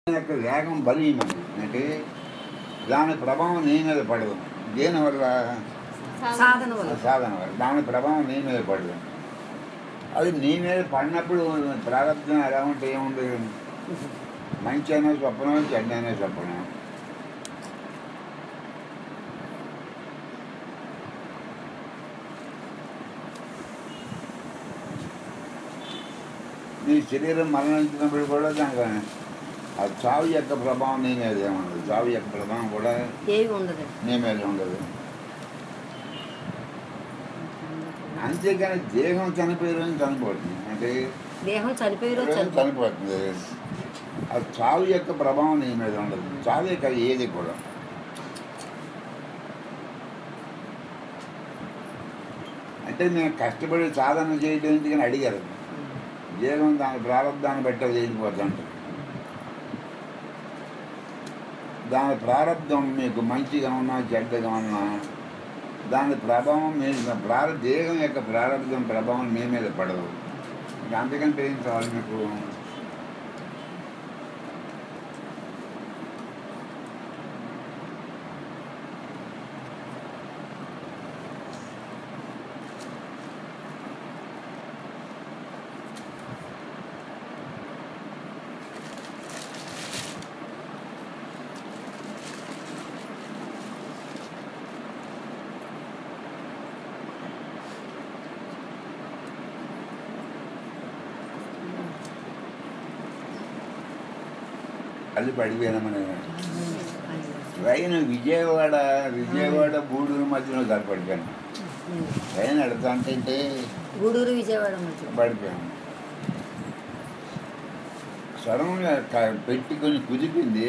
యొక్క వేగం బలీయమని అంటే దాని ప్రభావం నీ మీద పడదు. దేనివల్ల? సాధన వల్ల. సాధన వల్ల దాని ప్రభావం నీ మీద పడదు. అది నీ మీద పడినప్పుడు ప్రారంభం ఎలా ఉంటే ఏముంది? మంచి అయినా స్వప్నం, చెడ్డ అయినా స్వప్నం. నీ శరీరం మరణించినప్పుడు కూడా దానికి అది చావు యొక్క ప్రభావం నీ మీద ఏముండదు. చావు యొక్క ప్రభావం కూడా ఏమి ఉండదు, నీ మీద ఉండదు. అంతేకాని దేహం చనిపోయే రోజు చనిపోతుంది. అంటే దేహం చనిపోయే రోజు చనిపోతుంది. అది చావు యొక్క ప్రభావం నీ మీద ఉండదు. చావే కాదు ఏది కూడా. అంటే నేను కష్టపడి సాధన చేయడం ఎందుకని అడిగారు. దేహం దాని ప్రారంభాన్ని బట్టి అది వెళ్ళిపోతుంట. దాని ప్రారంభం మీకు మంచిగా ఉన్నా చెడ్డగా ఉన్నా దాని ప్రభావం మీద దేహం యొక్క ప్రారంభం ప్రభావం మీ మీద పడదు. అంతకంటే ఏం కావాలి మీకు? అది పడిపోయినామని ట్రైన్ విజయవాడ గూడూరు మధ్యలో దాకా పడిపోయాను. ట్రైన్ ఎడతా అంటే గూడూరు విజయవాడ మధ్య పడిపోయాను. సడన్గా పెట్టి కొంచెం కుదిపింది.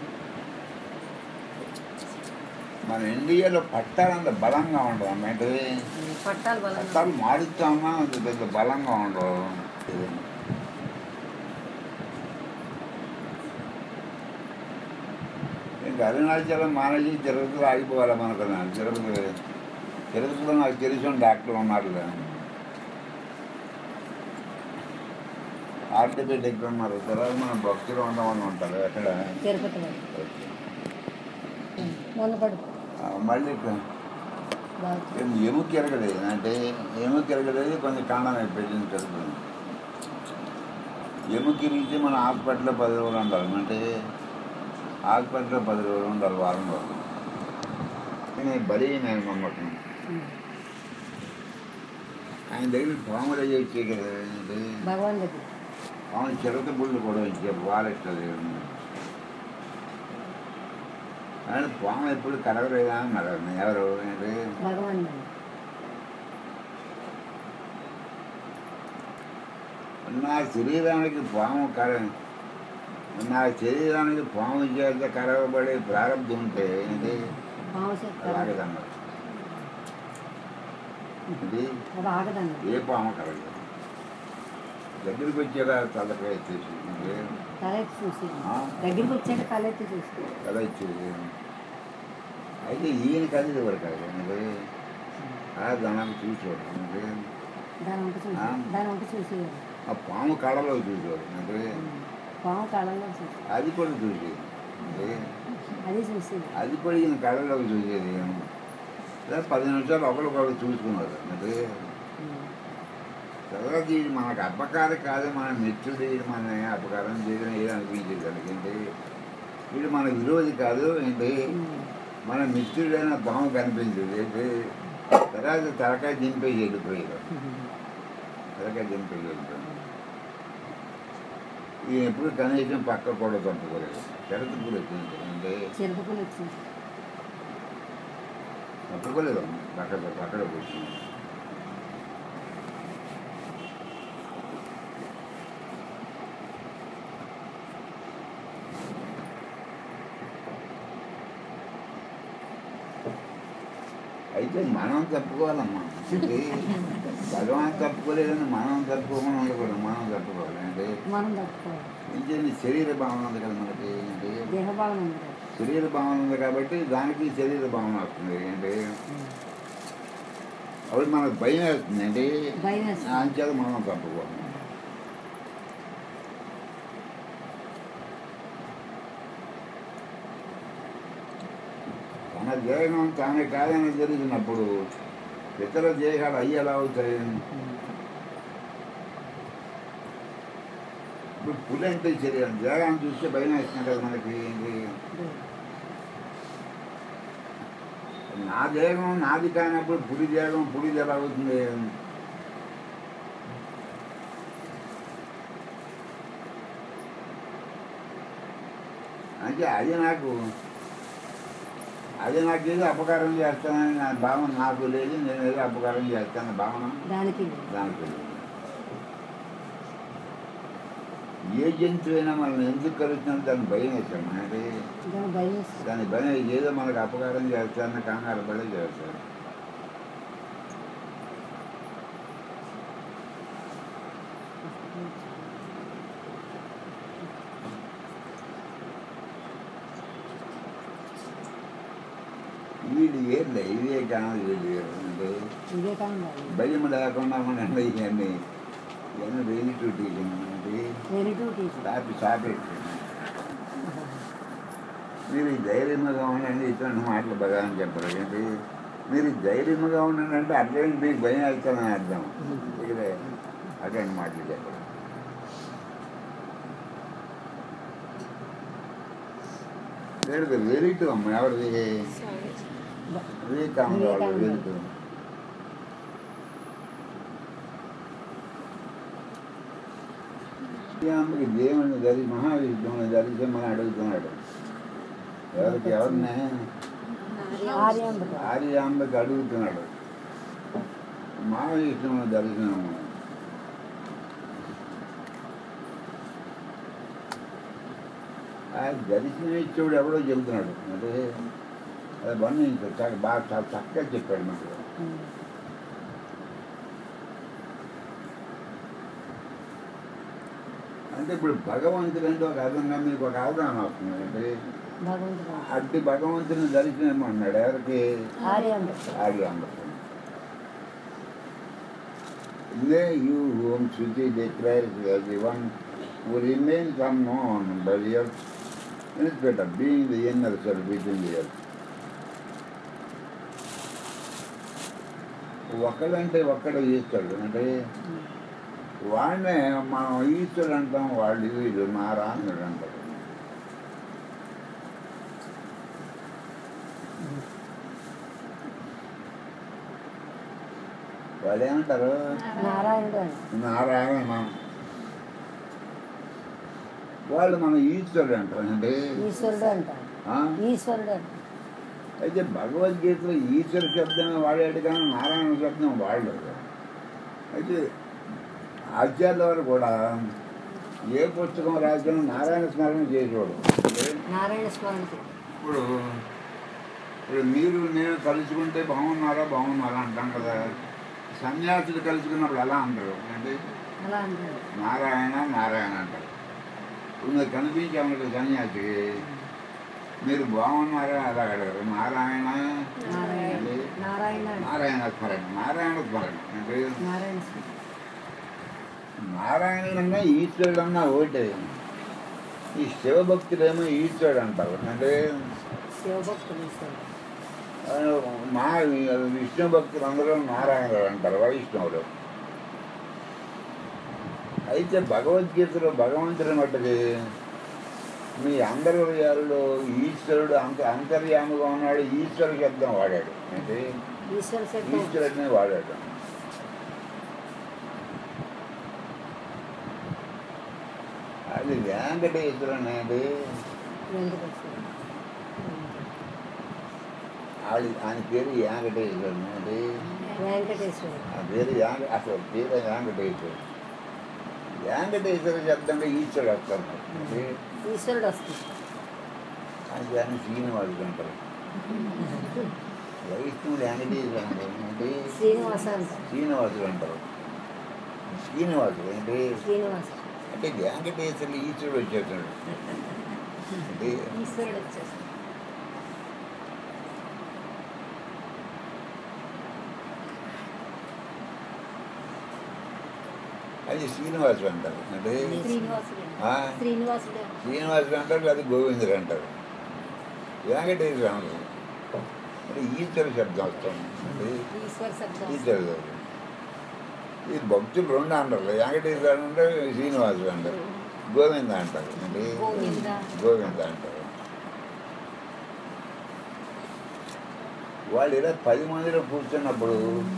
మన ఇండియాలో పట్టాలంత బలంగా ఉండవు. అంటే పట్టాలు మారుస్తామా అంత పెద్ద బలంగా ఉండవు. ఇంకా అరుణాచలం మానేసి తిరుపతిలో ఆగిపోవాలి అనుకున్నాను. తిరుపతిలో నాకు తెలిసిన డాక్టర్ ఉన్నారు. ఆర్థోపెడిక్ ఉన్నారు. తర్వాత మన భక్తులు ఉండమని ఉంటారు. ఎక్కడ? మళ్ళీ ఎముక ఎరగలేదు. అంటే ఎముక ఎరగలేదు, కొంచెం కాండం అయిపోయింది. తిరుపతి ఎముక ఇరిగితే మన హాస్పిటల్లో 10 రోజులు ఉండాలి. అంటే హాస్పిటల్లో 10 రోజులు ఉండాలి, వారం రోజులు. నేను బలీయమైన నమ్మకం. ఆయన దగ్గర పాములు చేసే కదా. పాములు చిరత బుళ్ళు కూడా ఇచ్చే వారెట్లేదు. ఆయన పాము ఎప్పుడు కలగలేదా అన్నారు. ఎవరు? నా శరీరానికి పాము చేత కలవబడే ప్రారంభం ఉంటే ఏంటి ఆగదన్నారు. ఇది ఏ పాము కలగదు. దగ్గరికి వచ్చేదా తలకాయ వచ్చేసి తల ఇచ్చేది. అయితే ఈయన కలిసి వరకు దానికి చూసేవాడు. ఆ పాము కళలో చూసేవాడు. అంటే అది కూడా చూసేది. అది కూడా ఈయన కళలో చూసేది. 10 నిమిషాలు ఒకరికొకరు చూసుకున్నారు. అంటే తర్వాత ఇది మనకు అపకారం కాదు, మన మిత్రుడు మన అపకారం చేయడం ఏది అనిపించేది. ఎందుకంటే వీడు మన విరోధి కాదు. ఏంటి మన మిత్రుడైన పాము కనిపించేది. ఏంటి తర్వాత తలకాయ దింపేసి వెళ్ళిపోయాడు. ఈయన ఎప్పుడు కనీసం పక్క కూడా తప్పుకోలేదు. చెరతపులు వచ్చింది. అంటే తప్పుకోలేదు. పక్కడ కూర్చుంది. అయితే మనం తప్పుకోవాలమ్మా. భగవాన్ తప్పుకోలేదని మనం తప్పుకోమని ఉండకూడదు. మనం తప్పుకోవాలి. అంటే ఇంకేంటి శరీర భావన ఉంది కదా మనకి. అంటే శరీర భావన ఉంది కాబట్టి దానికి శరీర భావన వస్తుంది. అంటే అప్పుడు మనకు భయం వేస్తుంది. అంటే అంచేత మనం తప్పుకోవాలి. తన దేహం తానే కాదని జరిగినప్పుడు ఇతర దేహాలు అవి ఎలా అవుతాయి? ఇప్పుడు పులి అంటే శరీరం, దేహాన్ని చూస్తే భయం వేస్తుంది కదా మనకి. నా దేహం నాది కానప్పుడు పులి దేహం పులిది ఎలా అవుతుంది? అంటే అది నాకు ఏదో అపకారం చేస్తానని నా భావన నాకు లేదు, నేను ఏదో అపకారం చేస్తాను భావన దానికి లేదు. ఏ జంతువు అయినా మనం ఎందుకు కలుగుతున్నాం దాన్ని భయం వేస్తాం. అంటే దాని భయం ఏదో మనకు అపకారం చేస్తానని కంగారు పడే చేస్తాను. వీళ్ళు ఏర్లే ఇవే కాదు, వీళ్ళు భయం లేకుండా ఉండండి. ఇవన్నీ రిలేటివిటీ సాపేట్. మీరు ధైర్యంగా ఉండండి, ఇటువంటి మాటలు భగవాన్ చెప్పరు. ఏంటి మీరు ధైర్యంగా ఉండండి అంటే అర్థం మీకు భయం అవుతుందని అర్థం. ఇక్కడ అటువంటి మాటలు చెప్పరు. లేదు వెలిటు అమ్మ ఎవరిది వివేకానంద వెలిటు. శ్రీరాముడికి దేవుని మహావిష్ణువుని దర్శించమని అడుగుతున్నాడు. ఎవరిని? ఆర్యాంబకి అడుగుతున్నాడు మహావిష్ణువుని దర్శనము. ఆ దర్శనం ఇచ్చేవాడు ఎవడో చెబుతున్నాడు. అంటే అది వర్ణించాడు, బాగా చాలా చక్కగా చెప్పాడు మనకు. అంటే ఇప్పుడు భగవంతుడు అంటే ఒక అర్థంగా మీకు ఒక అవగాహన వస్తుంది. అంటే అట్టి భగవంతుని దర్శనం అన్నాడు ఎవరికి? ఆర్యాంబకు. You whom Shruti declares as the one who remains unknown by the earth instead of being the inner self within the earth. ఒక్కడంటే ఒక్కడ ఈశ్వరుడు. అంటే వాడినే మనం ఈశ్వరుడు అంటాం, వాళ్ళు వీళ్ళు నారాయణుడు అంటారు. వాళ్ళు ఏమంటారు? నారాయణ. వాళ్ళు మనం ఈశ్వరుడు అంటారు. అంటే ఈశ్వరుడు. అయితే భగవద్గీతలో ఈశ్వర శబ్దమే వాడాడు కానీ నారాయణ శబ్దం వాడలేదు. అయితే ఆచార్యుల వారు కూడా ఏ పుస్తకం రాసినా నారాయణ స్మరణ చేసేవాడు. ఇప్పుడు మీరు నేను కలుసుకుంటే బాగున్నారా అంటాం కదా. సన్యాసులు కలుసుకున్నప్పుడు ఎలా అంటారు? అంటే నారాయణ అంటారు. ఇప్పుడు మీరు కనిపించామంటే సన్యాసి మీరు బాగున్నారా అలా అడగరు. నారాయణ స్మరణ. అంటే నారాయణుడన్నా ఈశ్వరుడన్నా ఒకటే. ఈ శివభక్తుడేమో ఈశ్వరుడు అంటారు. అంటే మా విష్ణు భక్తులు అందరూ నారాయణుడు అంటారు, వైష్ణవుడు. అయితే భగవద్గీతలో భగవంతుడి మట్టుకి మీ అందరి హృదయాల్లో ఈశ్వరుడు అంతర్యాముగా ఉన్నాడు. ఈశ్వర శబ్దం వాడాడు. అంటే ఈశ్వరుడినే వాడాడు. అది వెంకటేశ్వరుడు అనేది ఆయన పేరు వెంకటేశ్వరుడు. అంటే ఆ పేరు అసలు పేరు వెంకటేశ్వరుడు. వెంకటేశ్వర శబ్దంలో ఈశ్వరుడు వస్తాడు. అంటే ఈశ్వరుడు వస్తుంది. ఆయన శ్రీనివాసుడు అంటారు. వైష్ణవుడు వెంకటేశ్వరుడు అంటారు. అంటే శ్రీనివాసుడు అంటారు. శ్రీనివాసుడు అంటే అంటే వెంకటేశ్వరుడు ఈశ్వరుడు వచ్చేస్తాడు. అంటే ఈశ్వరుడు వచ్చేస్తాడు. అది శ్రీనివాసుడు అంటారు. అంటే శ్రీనివాసుడు అంటారు, అది గోవిందుడు అంటారు. వెంకటేశ్వర అంటే ఈశ్వర శబ్దం వస్తుంది అంటే ఈశ్వర శబ్దం ఈశ్వర ఈ భక్తులు రెండు అంటారు వెంకటేశ్వర అంటే శ్రీనివాసుడు అంటారు గోవింద అంటారు అంటే గోవింద. గోవింద అంటారు వాళ్ళు ఇలా 10 మందిలో కూర్చున్నప్పుడు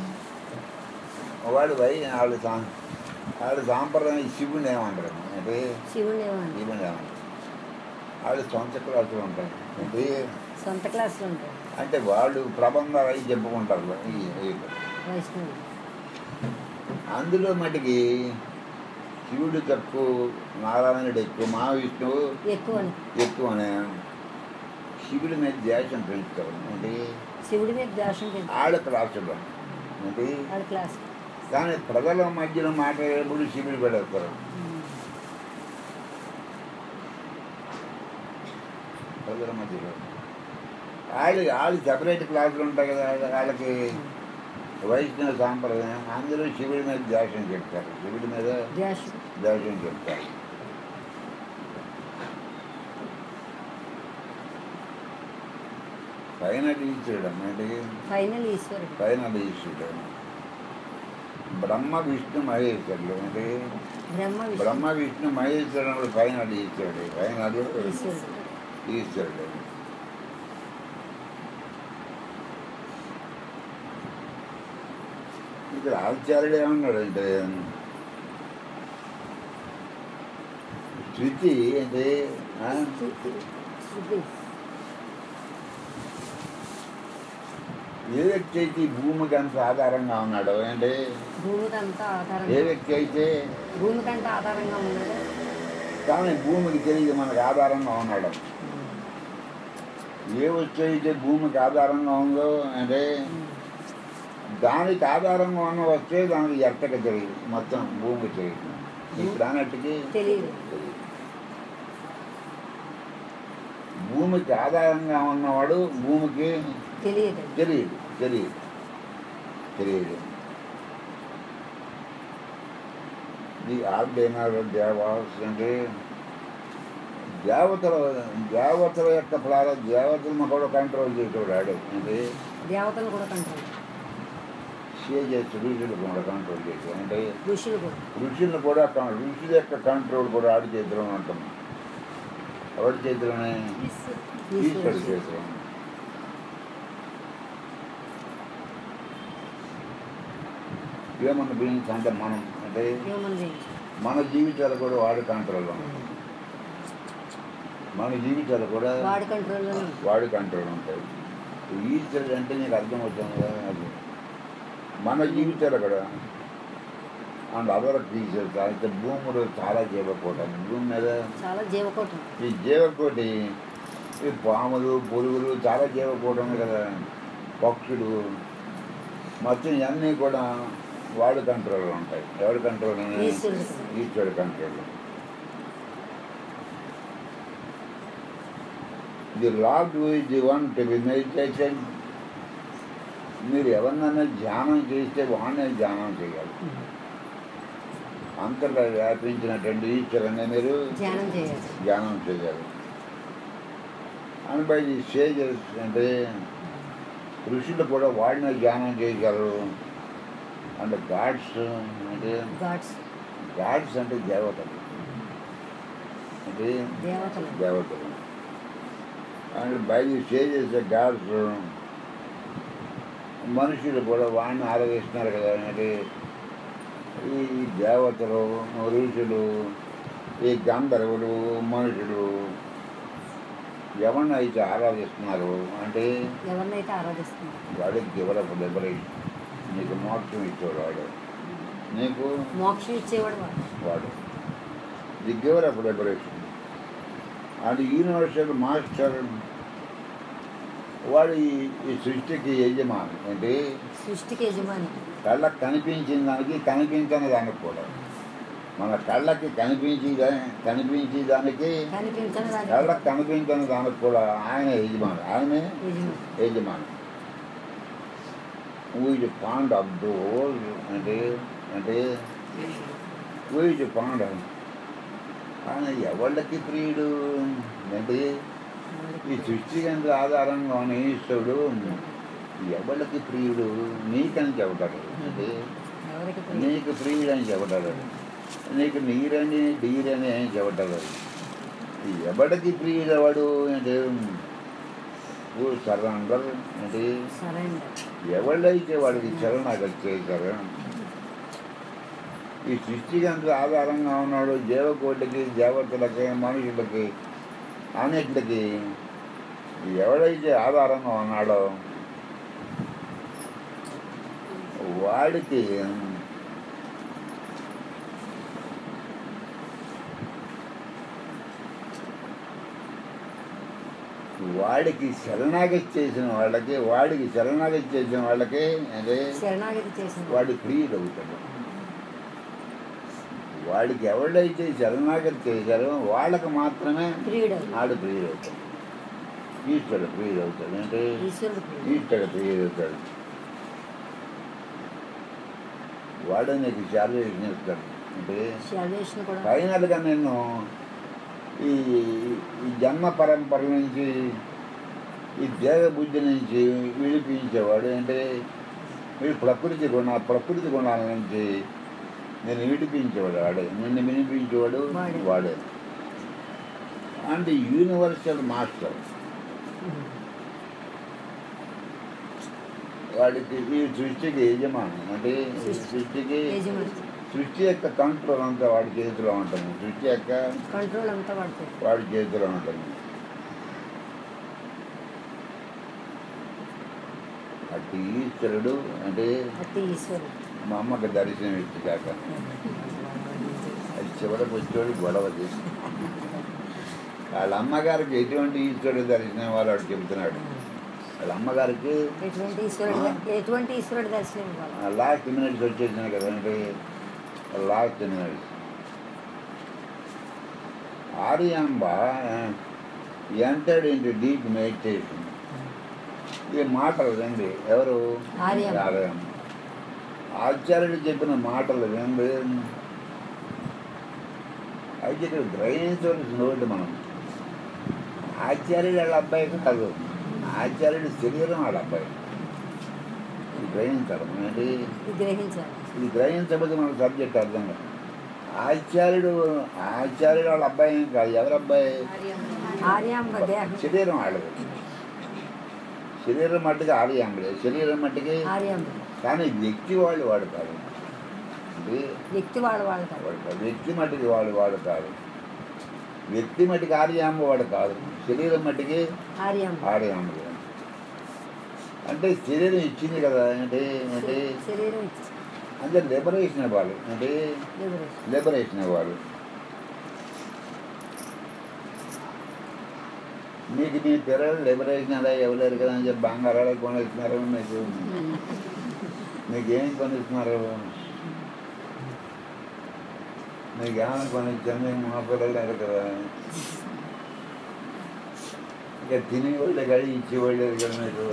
వాళ్ళ సాంప్రదాయం శివుని ఏమంటారు అంటే శివుని ఏమన్నా శివుని ఏమంటారు వాళ్ళు సొంత క్లాసులు ఉంటారు అంటే సొంత క్లాసులు ఉంటాయి అంటే వాళ్ళు ప్రబంధాలు అవి చెప్పుకుంటారు వైష్ణవి అందులో మటుకి శివుడు తక్కువ నారాయణుడు ఎక్కువ మహావిష్ణువు ఎక్కువని ఎక్కువనే శివుడి మీద ద్వేషం పెంచుతారు అంటే శివుడి మీద ద్వేషం ఆడ క్లాసులో అంటే వాళ్ళ క్లాస్ కానీ ప్రజల మధ్యలో మాట్లాడేటప్పుడు శివుడు పెడతారు ప్రజల మధ్యలో వాళ్ళు సెపరేట్ క్లాసులు ఉంటాయి కదా వాళ్ళకి వైష్ణవ సాంప్రదాయం అందరూ శివుడి మీద ద్వేషం చెప్తారు శివుడి మీద ద్వేషం ద్వేషం చెప్తారు ఫైనల్ ఈశ్వరుడు అంటే ఫైనల్ ఈశ్వరుడు ఫైనల్ ఈశ్వరుడు బ్రహ్మ విష్ణు మహేశ్వరుడు అంటే బ్రహ్మ విష్ణు మహేశ్వరుడు ఫైనల్ ఈశ్వరుడు ఫైనల్ ఈశ్వరుడు ఈశ్వరుడు ఇక్కడ ఆచార్యుడు ఏమన్నాడంటే శృతి అంటే శృతి ఏ వ్యక్తి అయితే ఈ భూమికి అంత ఆధారంగా ఉన్నాడు అంటే భూమికంతా ఏ ఆధారంగా వ్యక్తి అయితే భూమికంతా ఆధారంగా ఉన్నాడు కానీ భూమికి తెలియదు మనకు ఆధారంగా ఉన్నాడు ఏ వస్తువు అయితే భూమికి ఆధారంగా ఉందో అంటే దానికి ఆధారంగా ఉన్న వస్తే దానికి ఎట్టక తెలియదు మొత్తం భూమికి తెలియదు ఇప్పుడు అన్నట్టుకి తెలియదు భూమికి ఆధారంగా ఉన్నవాడు భూమికి తెలియదు తెలియదు తెలియదు తెలియదు ది ఆర్డైనర్ దేవాస్ అంటే దేవతల యొక్క దేవతలను కూడా కంట్రోల్ చేసేవాడు అంటే దేవతలు కూడా కంట్రోల్ ఋషులు కూడా కంట్రోల్ చేసేవాడు అంటే ఋషులు కూడా ఋషులు కూడా ఋషుల యొక్క కంట్రోల్ కూడా ఆడి చేతిలో ఉంటాం ఎవరి చేతిలోనే ఈశ్వరుడు చేతిలో హ్యూమన్ బీయింగ్స్ అంటే మనం అంటే హ్యూమన్ బీయింగ్స్ మన జీవితాలు కూడా వాడి కంట్రోల్లో ఉంటాయి మన జీవితాలు కూడా వాడి కంట్రోల్లో వాడి కంట్రోల్ ఉంటాయి ఈశ్వరుడు అంటే నీకు అర్థమవుతుంది కదా అది మన జీవితాలు కూడా అండ్ అదర్ క్రీచర్స్ అయితే భూములు చాలా జీవకోటం భూమి మీద చాలా జీవకోటం ఈ జీవకోటి ఈ పాములు పురుగులు చాలా జీవకోటం ఉంది కదా పక్షులు మొత్తం ఇవన్నీ కూడా వాడి కంట్రోల్లో ఉంటాయి ఎవరి కంట్రోల్ ఈశ్వరుడి control the lord is the one to be meditation మీరు ఎవరినైనా ధ్యానం చేస్తే వాడినే ధ్యానం చేయాలి అంతటా వ్యాపించినటువంటి ఈశ్వరుని మీరు ధ్యానం చేయాలి అండ్ బై ది సేజెస్ అంటే ఋషులు కూడా వాడిని ధ్యానం చేయగలరు అండ్ గాడ్స్ అంటే గాడ్స్ అంటే దేవతలు అంటే దేవతలు and by the sages gods మనుషులు కూడా వాడిని ఆరాధిస్తున్నారు కదా అంటే ఈ దేవతలు ఋషులు ఈ గంధర్వులు మనుషులు ఎవరినైతే ఆరాధిస్తున్నారు అంటే ఎవరినైతే ఆరాధిస్తున్నారు వాడికి గివర్ ఆఫ్ లిబరేషన్ నీకు మోక్షం ఇచ్చేవాడు వాడు నీకు మోక్షం ఇచ్చేవాడు వాడు the giver of liberation and universal master వాడు ఈ సృష్టికి యజమాని అంటే సృష్టికి యజమాని కళ్ళకు కనిపించిన దానికి కనిపించని దానికి కూడా మన కళ్ళకి కనిపించి దానికి కళ్ళకు కనిపించని దానికి కూడా ఆయన యజమాని ఆయనే యజమాని వీటి పాండ్ ఆఫ్ దోస్ అంటే వీటి పాండ్ ఆయన ఎవళ్ళకి ప్రియుడు అంటే ఈ సృష్టికి అంత ఆధారంగా ఉన్న ఈశ్వరుడు ఎవరికి ప్రియుడు నీకని చెబుతాడు. అంటే నీకు ప్రియుడు అని చెబుతాడు. నీకు నీరని డీరని అని చెబుతాడు. ఎవడికి ప్రియుడు వాడు అంటే సరెండర్ అంటే ఎవళ్ళైతే వాడికి శరణాగతి చేశారు. ఈ సృష్టికి అంత ఆధారంగా ఉన్నాడు. జీవకోటికి దేవతలకి మనుషులకి అన్నిటికి ఎవడైతే ఆధారంగా ఉన్నాడో వాడికి శరణాగతి చేసిన వాళ్ళకి అదే వాడి ప్రియుడు అవుతాడు. వాడికి ఎవడైతే శరణాగతి చేశారో వాళ్ళకి మాత్రమే ఆడు ప్రియుడు అవుతాడు. ఈశ్వరుడు ప్రియుడు అవుతాడు. అంటే ఈశ్వరుడు ప్రియుడు అవుతాడు. వాడు నీకు శాల్వేషన్ ఇస్తాడు. అంటే ఫైనల్గా నేను ఈ జన్మ పరంపర నుంచి ఈ దేహ బుద్ధి నుంచి విడిపించేవాడు. అంటే వీడు ప్రకృతి గుణాల నుంచి నేను విడిపించేవాడు వాడే. నిన్ను వినిపించేవాడు వాడే. అంటే యూనివర్సల్ మాస్టర్. వాడికి ఈ సృష్టికి యజమాని. అంటే సృష్టి యొక్క కంట్రోల్ అంతా వాడి చేతిలో ఉంటుంది. సృష్టి యొక్క కంట్రోల్ అంతా వాడి చేతిలో ఉంటుంది. అట్టి ఈశ్వరుడు అంటే మా అమ్మకి దర్శనం ఇచ్చాక అది చివరికి వచ్చేవాడు గొడవ చేసి వాళ్ళ అమ్మగారికి ఎటువంటి ఈశ్వరుడు దర్శనం వాడు చెబుతున్నాడు. వాళ్ళ అమ్మగారికి ఎటువంటి ఈశ్వరుడు దర్శనం లాస్ట్ మినిట్స్ వచ్చేసినాయి కదండి. Last minutes Aryamba entered into deep meditation. ఈ మాటలు రండి ఎవరు ఆర్యాంబ ఆచార్యుడు చెప్పిన మాటలు రండి. అయితే ఇక్కడ గ్రహించవలసిన నోటి మనం ఆచార్యుడు వాళ్ళ అబ్బాయి కాదు, ఆచార్యుడు శరీరం వాళ్ళ అబ్బాయి. ఇది గ్రహించాలి. అంటే ఇది గ్రహించబోతే మన సబ్జెక్ట్ అర్థం కాదు. ఆచార్యుడు వాళ్ళ అబ్బాయి కాదు. ఎవరి అబ్బాయి? శరీరం వాళ్ళది. శరీరం మట్టుకి ఆర్యాంబుడే. శరీరం మట్టుకి కానీ వ్యక్తి వాడు కాదు. వ్యక్తి మట్టికి వాడు కాదు. వ్యక్తి మట్టికి ఆర్యాంబ వాడు కాదు. శరీరం మట్టికి ఆర్యాంబుడు. అంటే శరీరం ఇచ్చింది కదా. అంటే లిబరేషన్ ఇవ్వాలి. అంటే లిబరేషన్ ఇవ్వాలి. మీకు మీ పిల్లలు లిబరేషన్ అలా ఇవ్వలేరు కదా అని చెప్పి బంగారాలు కొనిస్తున్నారు. మీకేం కొనిస్తున్నారు? మీకేమైనా కొనిచ్చాను మా పిల్లలు లేరు కదా. ఇక తినేవాళ్ళే కానీ ఇచ్చేవాళ్ళు కదా. మీరు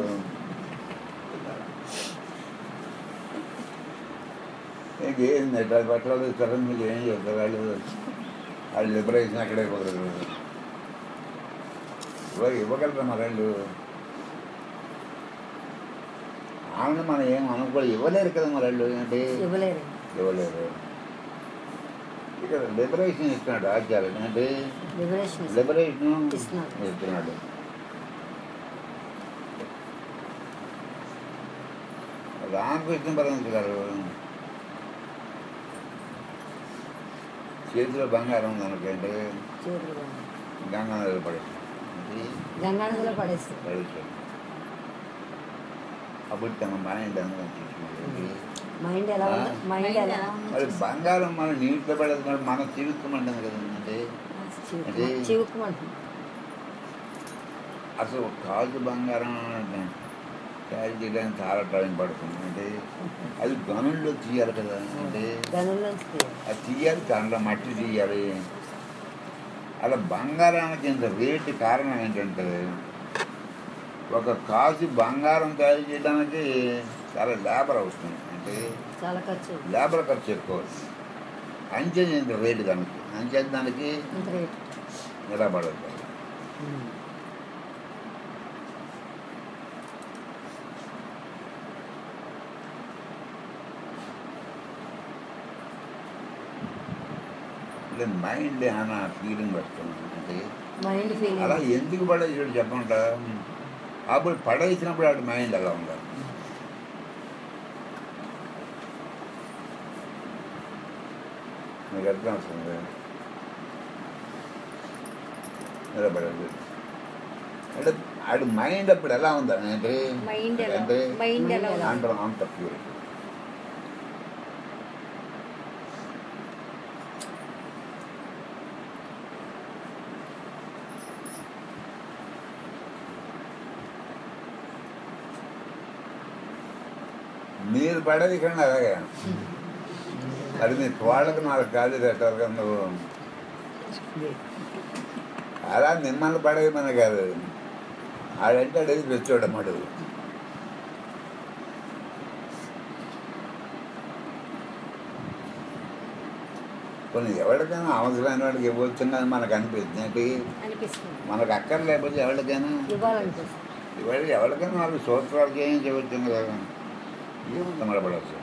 ఇంకేంది ఎట్లా బట్టలు ఇస్తారో మీకు ఏం చెప్తారు? వాళ్ళు లిబరేషన్ అక్కడే కుదరదు. ఇవ్వగలరా మరి వాళ్ళు? ఆమెను మనం ఏం అనుకోవాలి. ఇవ్వలేరు కదా మరి వాళ్ళు. అంటే ఇవ్వలేరు. ఇక్కడ లిబరేషన్ ఇస్తున్నాడు ఆచార్యుడు. అంటే లిబరేషన్ ఇస్తున్నాడు. రామకృష్ణ పరమహంస గారు చేతిలో బంగారం ఉందనుకోండి, గంగానదిలో పడేస్తాడు. అప్పుడు తమ మరి బంగారం మనం నీటిలో పడేది మనం చివుక్కుమంటాం కదండి. అంటే అసలు కాజు బంగారం క్యారీ చేయడానికి చాలా టైం పడుతుంది. అంటే అది గనుల్లో తీయాలి కదా. అంటే అది తీయాలి, దాంట్లో మట్టి తీయాలి. అలా బంగారానికి ఇంత రేటు కారణం ఏంటంటే ఒక కాజు బంగారం తయారు చేయడానికి చాలా లేబర్ అవుతుంది. అంటే లేబర్ ఖర్చు ఎక్కువ. అంచే ఇంత రేటు దానికి, అంచే దానికి నిలబడదు. అంటే మైండ్ అన్న ఫీలింగ్ వస్తుంది. అంటే మైండ్ ఫీలింగ్ అలా ఎందుకు పడేసాడు చెప్పంట. అప్పుడు పడేసినప్పుడు ఆడు మైండ్ ఎలా ఉండాలి. మీకు అర్థం వస్తుంది. నిలబడదు అంటే ఆడు మైండ్ అప్పుడు ఎలా ఉందని అంటే మైండ్ ఎలా అంటాం అంత ప్యూర్. మీరు పడేది కానీ అలాగే అది నీ తోళ్ళకు నాకు కాదు రెట్టారు నువ్వు అలా మిమ్మల్ని పడేయమని కాదు. ఆడంటే అడిగి తెచ్చోడమ్మడు. కొన్ని ఎవరికైనా అవసరమైన వాడికి ఇవ్వచ్చున్నా మనకు అనిపిస్తుంది. మనకు అక్కర్లేకపోతే ఎవరికైనా ఇవాళ ఎవరికైనా వాళ్ళు సూత్రాలకి ఏం చేయవచ్చు కదా. ఏముంది మడపడవచ్చు.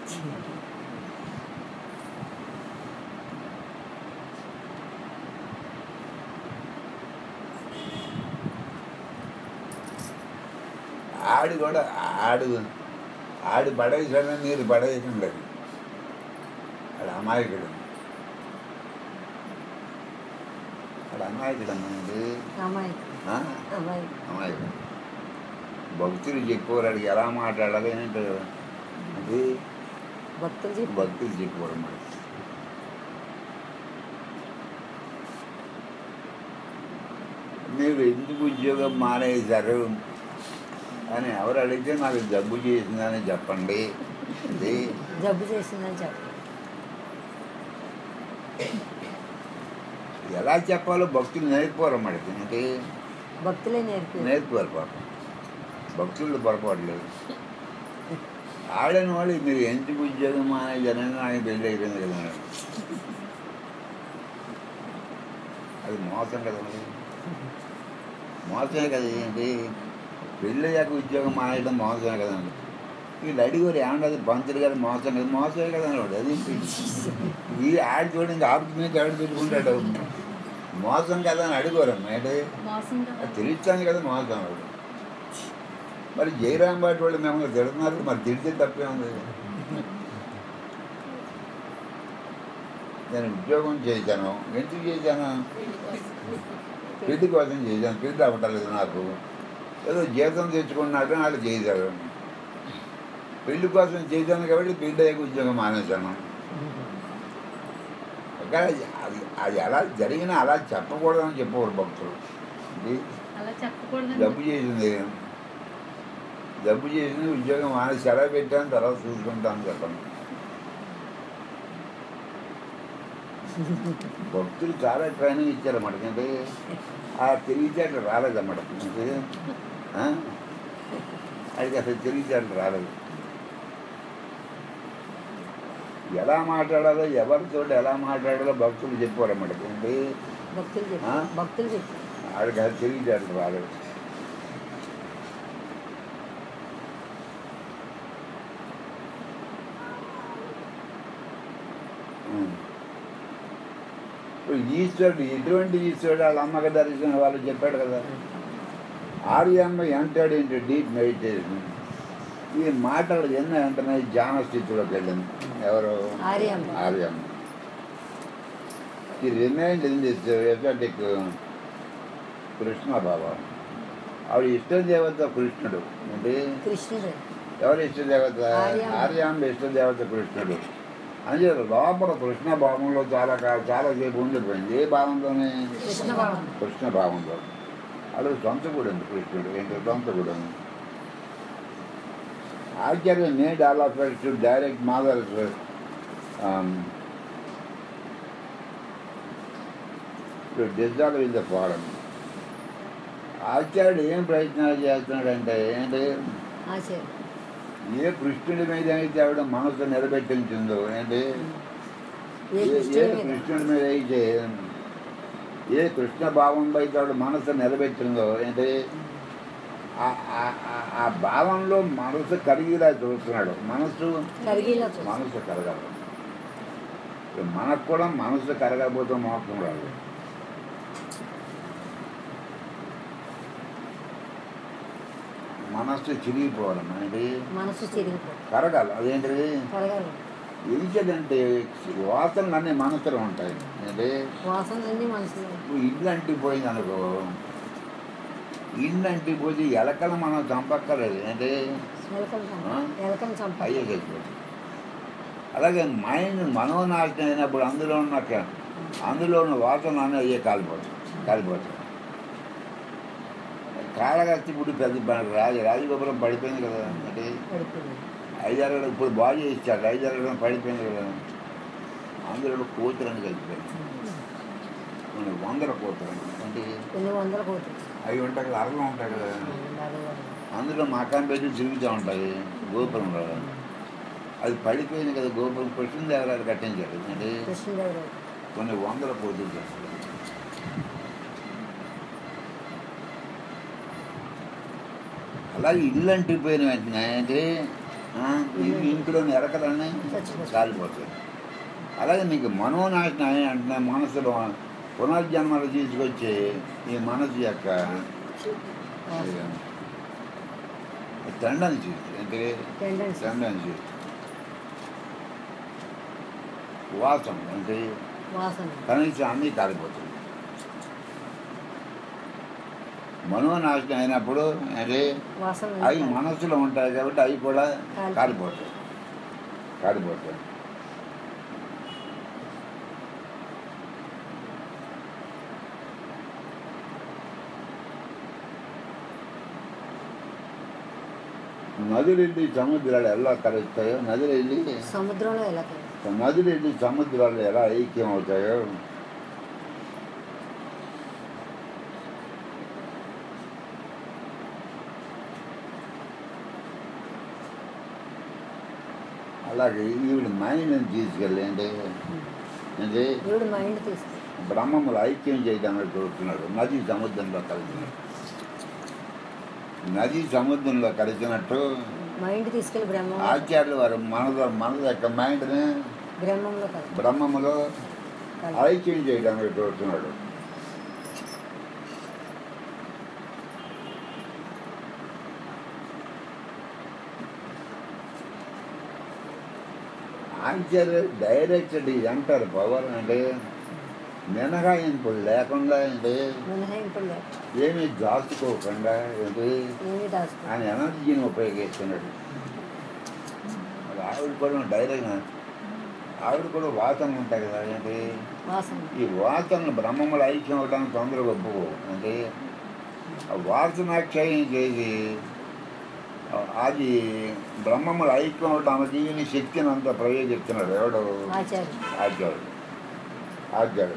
ఆడు కూడా ఆడు పడేసాడని మీరు పడేయకండి. ఆడు అమాయకుడు. ఆడు అమాయకుడు అమాయకుడు. భక్తులు చెప్పేవారు అడిగి ఎలా మాట్లాడాలి ఏంటో అది భక్తులు చెప్పేవారు మాట. మీరు ఎందుకు ఉద్యోగం మానేశారు అని ఎవరు అడిగితే నాకు జబ్బు చేసిందని చెప్పండి. అది జబ్బు చేసిందని చెప్పండి. ఎలా చెప్పాలో భక్తులు నేర్పుకోరు అన్నమాట. అంటే భక్తులే నేర్పుకోరు పాపం. భక్తులు పొరపాట్లేదు. ఆడని వాళ్ళు మీరు ఎందుకు ఉద్యోగం అనే జనంగా ఆయన పెళ్ళి అయిపోయింది కదా. అది మోసం కదా. మోసమే కదా. ఏంటి పెళ్ళి అయ్యాక ఉద్యోగం మానేయడం మోసమే కదండి. వీళ్ళు అడిగారు ఏమన్నది పంతులు గారు మోసం కదా. మోసమే కదా అన్నాడు. అది ఈ ఆడి చూడండి ఆపు మీద ఆడి పెట్టుకుంటాడు. మోసం కదా అని అడిగారు. అంటే తెలుస్తాను కదా మోసం అన్నాడు. మరి జయరాం బాటి వాళ్ళు మిమ్మల్ని తిడుతున్నారు. మరి తిడితే తప్పే ఉంది. నేను ఉద్యోగం చేశాను. ఎందుకు చేశాను? పెళ్లి కోసం చేశాను. పెళ్లి అవ్వటలేదు నాకు. ఏదో జీతం తెచ్చుకున్నాడు వాళ్ళు చేశారు. పెళ్లి కోసం చేశాను కాబట్టి పెళ్లి అయ్యాక ఉద్యోగం మానేశాను. అది అలా జరిగినా అలా చెప్పకూడదని చెప్పేవారు భక్తులు. జబ్బు చేసింది ఉద్యోగం మానేసి సెలవు పెట్టాను తర్వాత చూసుకుంటాను చెప్పండి. భక్తులు చాలా ట్రైనింగ్ ఇచ్చారన్నమాట. అంటే ఆ తెలివితేటలు రాలేదన్నమాట. అది అసలు తెలివితేటలు రాలేదు. ఎలా మాట్లాడాలో ఎవరితో ఎలా మాట్లాడాలో భక్తులు చెప్పారన్నమాట. అంటే ఆడికి అది తెలివితేటలు రాలేదు. ఈశ్వరుడు ఎటువంటి ఈశ్వరుడు వాళ్ళ అమ్మకి దర్శనం వాళ్ళు చెప్పాడు కదా. ఆర్యమ్మ ఎంటాడు ఏంటి డీప్ మెడిటేషన్. ఈ మాటలు ఎన్నో వెంటనే ధ్యాన స్థితిలోకి వెళ్ళింది. ఎవరు? ఆర్యమ్మ. ఈ remind in this aesthetic Krishna Baba. ఆవిడ ఇష్టదేవత కృష్ణుడు. అంటే ఎవరు ఇష్టదేవత? ఆర్యమ్మ ఇష్టదేవత కృష్ణుడు. అని లోపల కృష్ణ భావంలో చాలాసేపు ఉండిపోయింది. ఏ భావంలోనే? కృష్ణ భావంలో. అది సొంత కూడా ఉంది కృష్ణుడు. ఏంటి సొంత కూడా ఉంది. Acharya made all of it to direct mother to dissolve in the form. ఆచార్యుడు ఏం ప్రయత్నాలు చేస్తున్నాడంటే ఏంటి? ఏ కృష్ణుడి మీద అయితే ఆవిడ మనసు నిలబెట్టించిందో ఏంటి? ఏ కృష్ణుడి మీద అయితే ఏ కృష్ణ భావంలో అయితే ఆవిడ మనసు నిలబెట్టిందో ఏంటి? ఆ భావంలో మనసు కరిగిలా చూస్తున్నాడు. మనసు కరగాలి. మనకు కూడా మనసు కరగకపోతే మోక్షం రాదు. మనస్సు చిరిగిపోవాలమ్మా. ఏంటి మనసు చిరిగిపోతుంది, కరగాలి. అదేంటిది కరగాలి. ఎందుకంటే వాసనలు అన్నీ మనసులో ఉంటాయి. ఏంటి వాసనలన్నీ మనసులో. ఇప్పుడు ఇల్లు అంటిపోయింది అనుకో, ఇల్లు అంటిపోతే ఎలకలు మనం చంపక్కర్లేదు. ఏంటి ఎలకలు చంపాలి. అయ్యే చచ్చిపోతుంది. అలాగే మైండ్ మనోనాశనం అయినప్పుడు అందులో ఉన్న వాసనలు అన్నీ అయ్యే కాలిపోతాయి. కాళహస్తి ఇప్పుడు పెద్ద రాజగోపురం పడిపోయింది కదా. అంటే 5-6 ఏళ్ళు ఇప్పుడు బాగు చేయించాడు. 5-6 ఏళ్ళు పడిపోయింది కదా. అందులో కోతులని కలిసిపోయింది. కొన్ని 100 కోతులు. అంటే అవి ఉంటాయి కదా, అరలో ఉంటాయి కదా. అందులో మకాన్ పెట్టి తిరుగుతూ ఉంటాయి గోపురంలో. అది పడిపోయింది కదా గోపురం. కృష్ణదేవరాయలు కట్టించాడు. అంటే కొన్ని 100 కోతులు చేస్తారు. అలాగే ఇల్లు అంటిపోయిన వెంటనే అంటే ఇంట్లోని ఎరకలన్నీ కాలిపోతాయి. అలాగే నీకు మనోనాశనం అంటే మనసులో పునర్జన్మలు తీసుకొచ్చి ఈ మనసు యొక్క టెండెన్సీ అంటే టెండెన్సీ వాసన అంటే కనీసం అన్నీ కాలిపోతుంది. మనోనాశనం అయినప్పుడు అంటే అవి మనస్సులో ఉంటాయి కాబట్టి అవి కూడా కాలిపోతాయి. నదులెళ్ళి సముద్రాలు ఎలా కలుస్తాయో, నదులెళ్ళి సముద్రాలు ఎలా ఐక్యం అవుతాయో, అలాగే ఈవిడ మైండ్ని తీసుకెళ్ళి అంటే బ్రహ్మములు ఐక్యం చేయడానికి చూస్తున్నాడు. నది సముద్రంలో కలిసినట్టు మైండ్ తీసుకెళ్ళి ఆచార్యులు వారు మన యొక్క మైండ్ని బ్రహ్మములో ఐక్యం చేయడానికి చూస్తున్నాడు. ఆచార్య డైరెక్ట్ అంటారు పవర్ అంటే మినహాయింపులు లేకుండా అంటే ఏమీ దాచుకోకుండా ఏంటి ఆయన ఎనర్జీని ఉపయోగిస్తున్నాడు. ఆవిడ కూడా డైరెక్ట్ ఆవిడ కూడా వాసనలు ఉంటాయి కదా. ఏంటి ఈ వాసనలు బ్రహ్మములు ఐక్యం అవడానికి తొందరగా ఒప్పుకో. అంటే వాసనాక్షయం చేసి అది బ్రహ్మములు ఐక్యం అవడానికి ఈ శక్తిని అంతా ప్రయోగిస్తున్నాడు. ఎవడు? ఆచార్యుడు.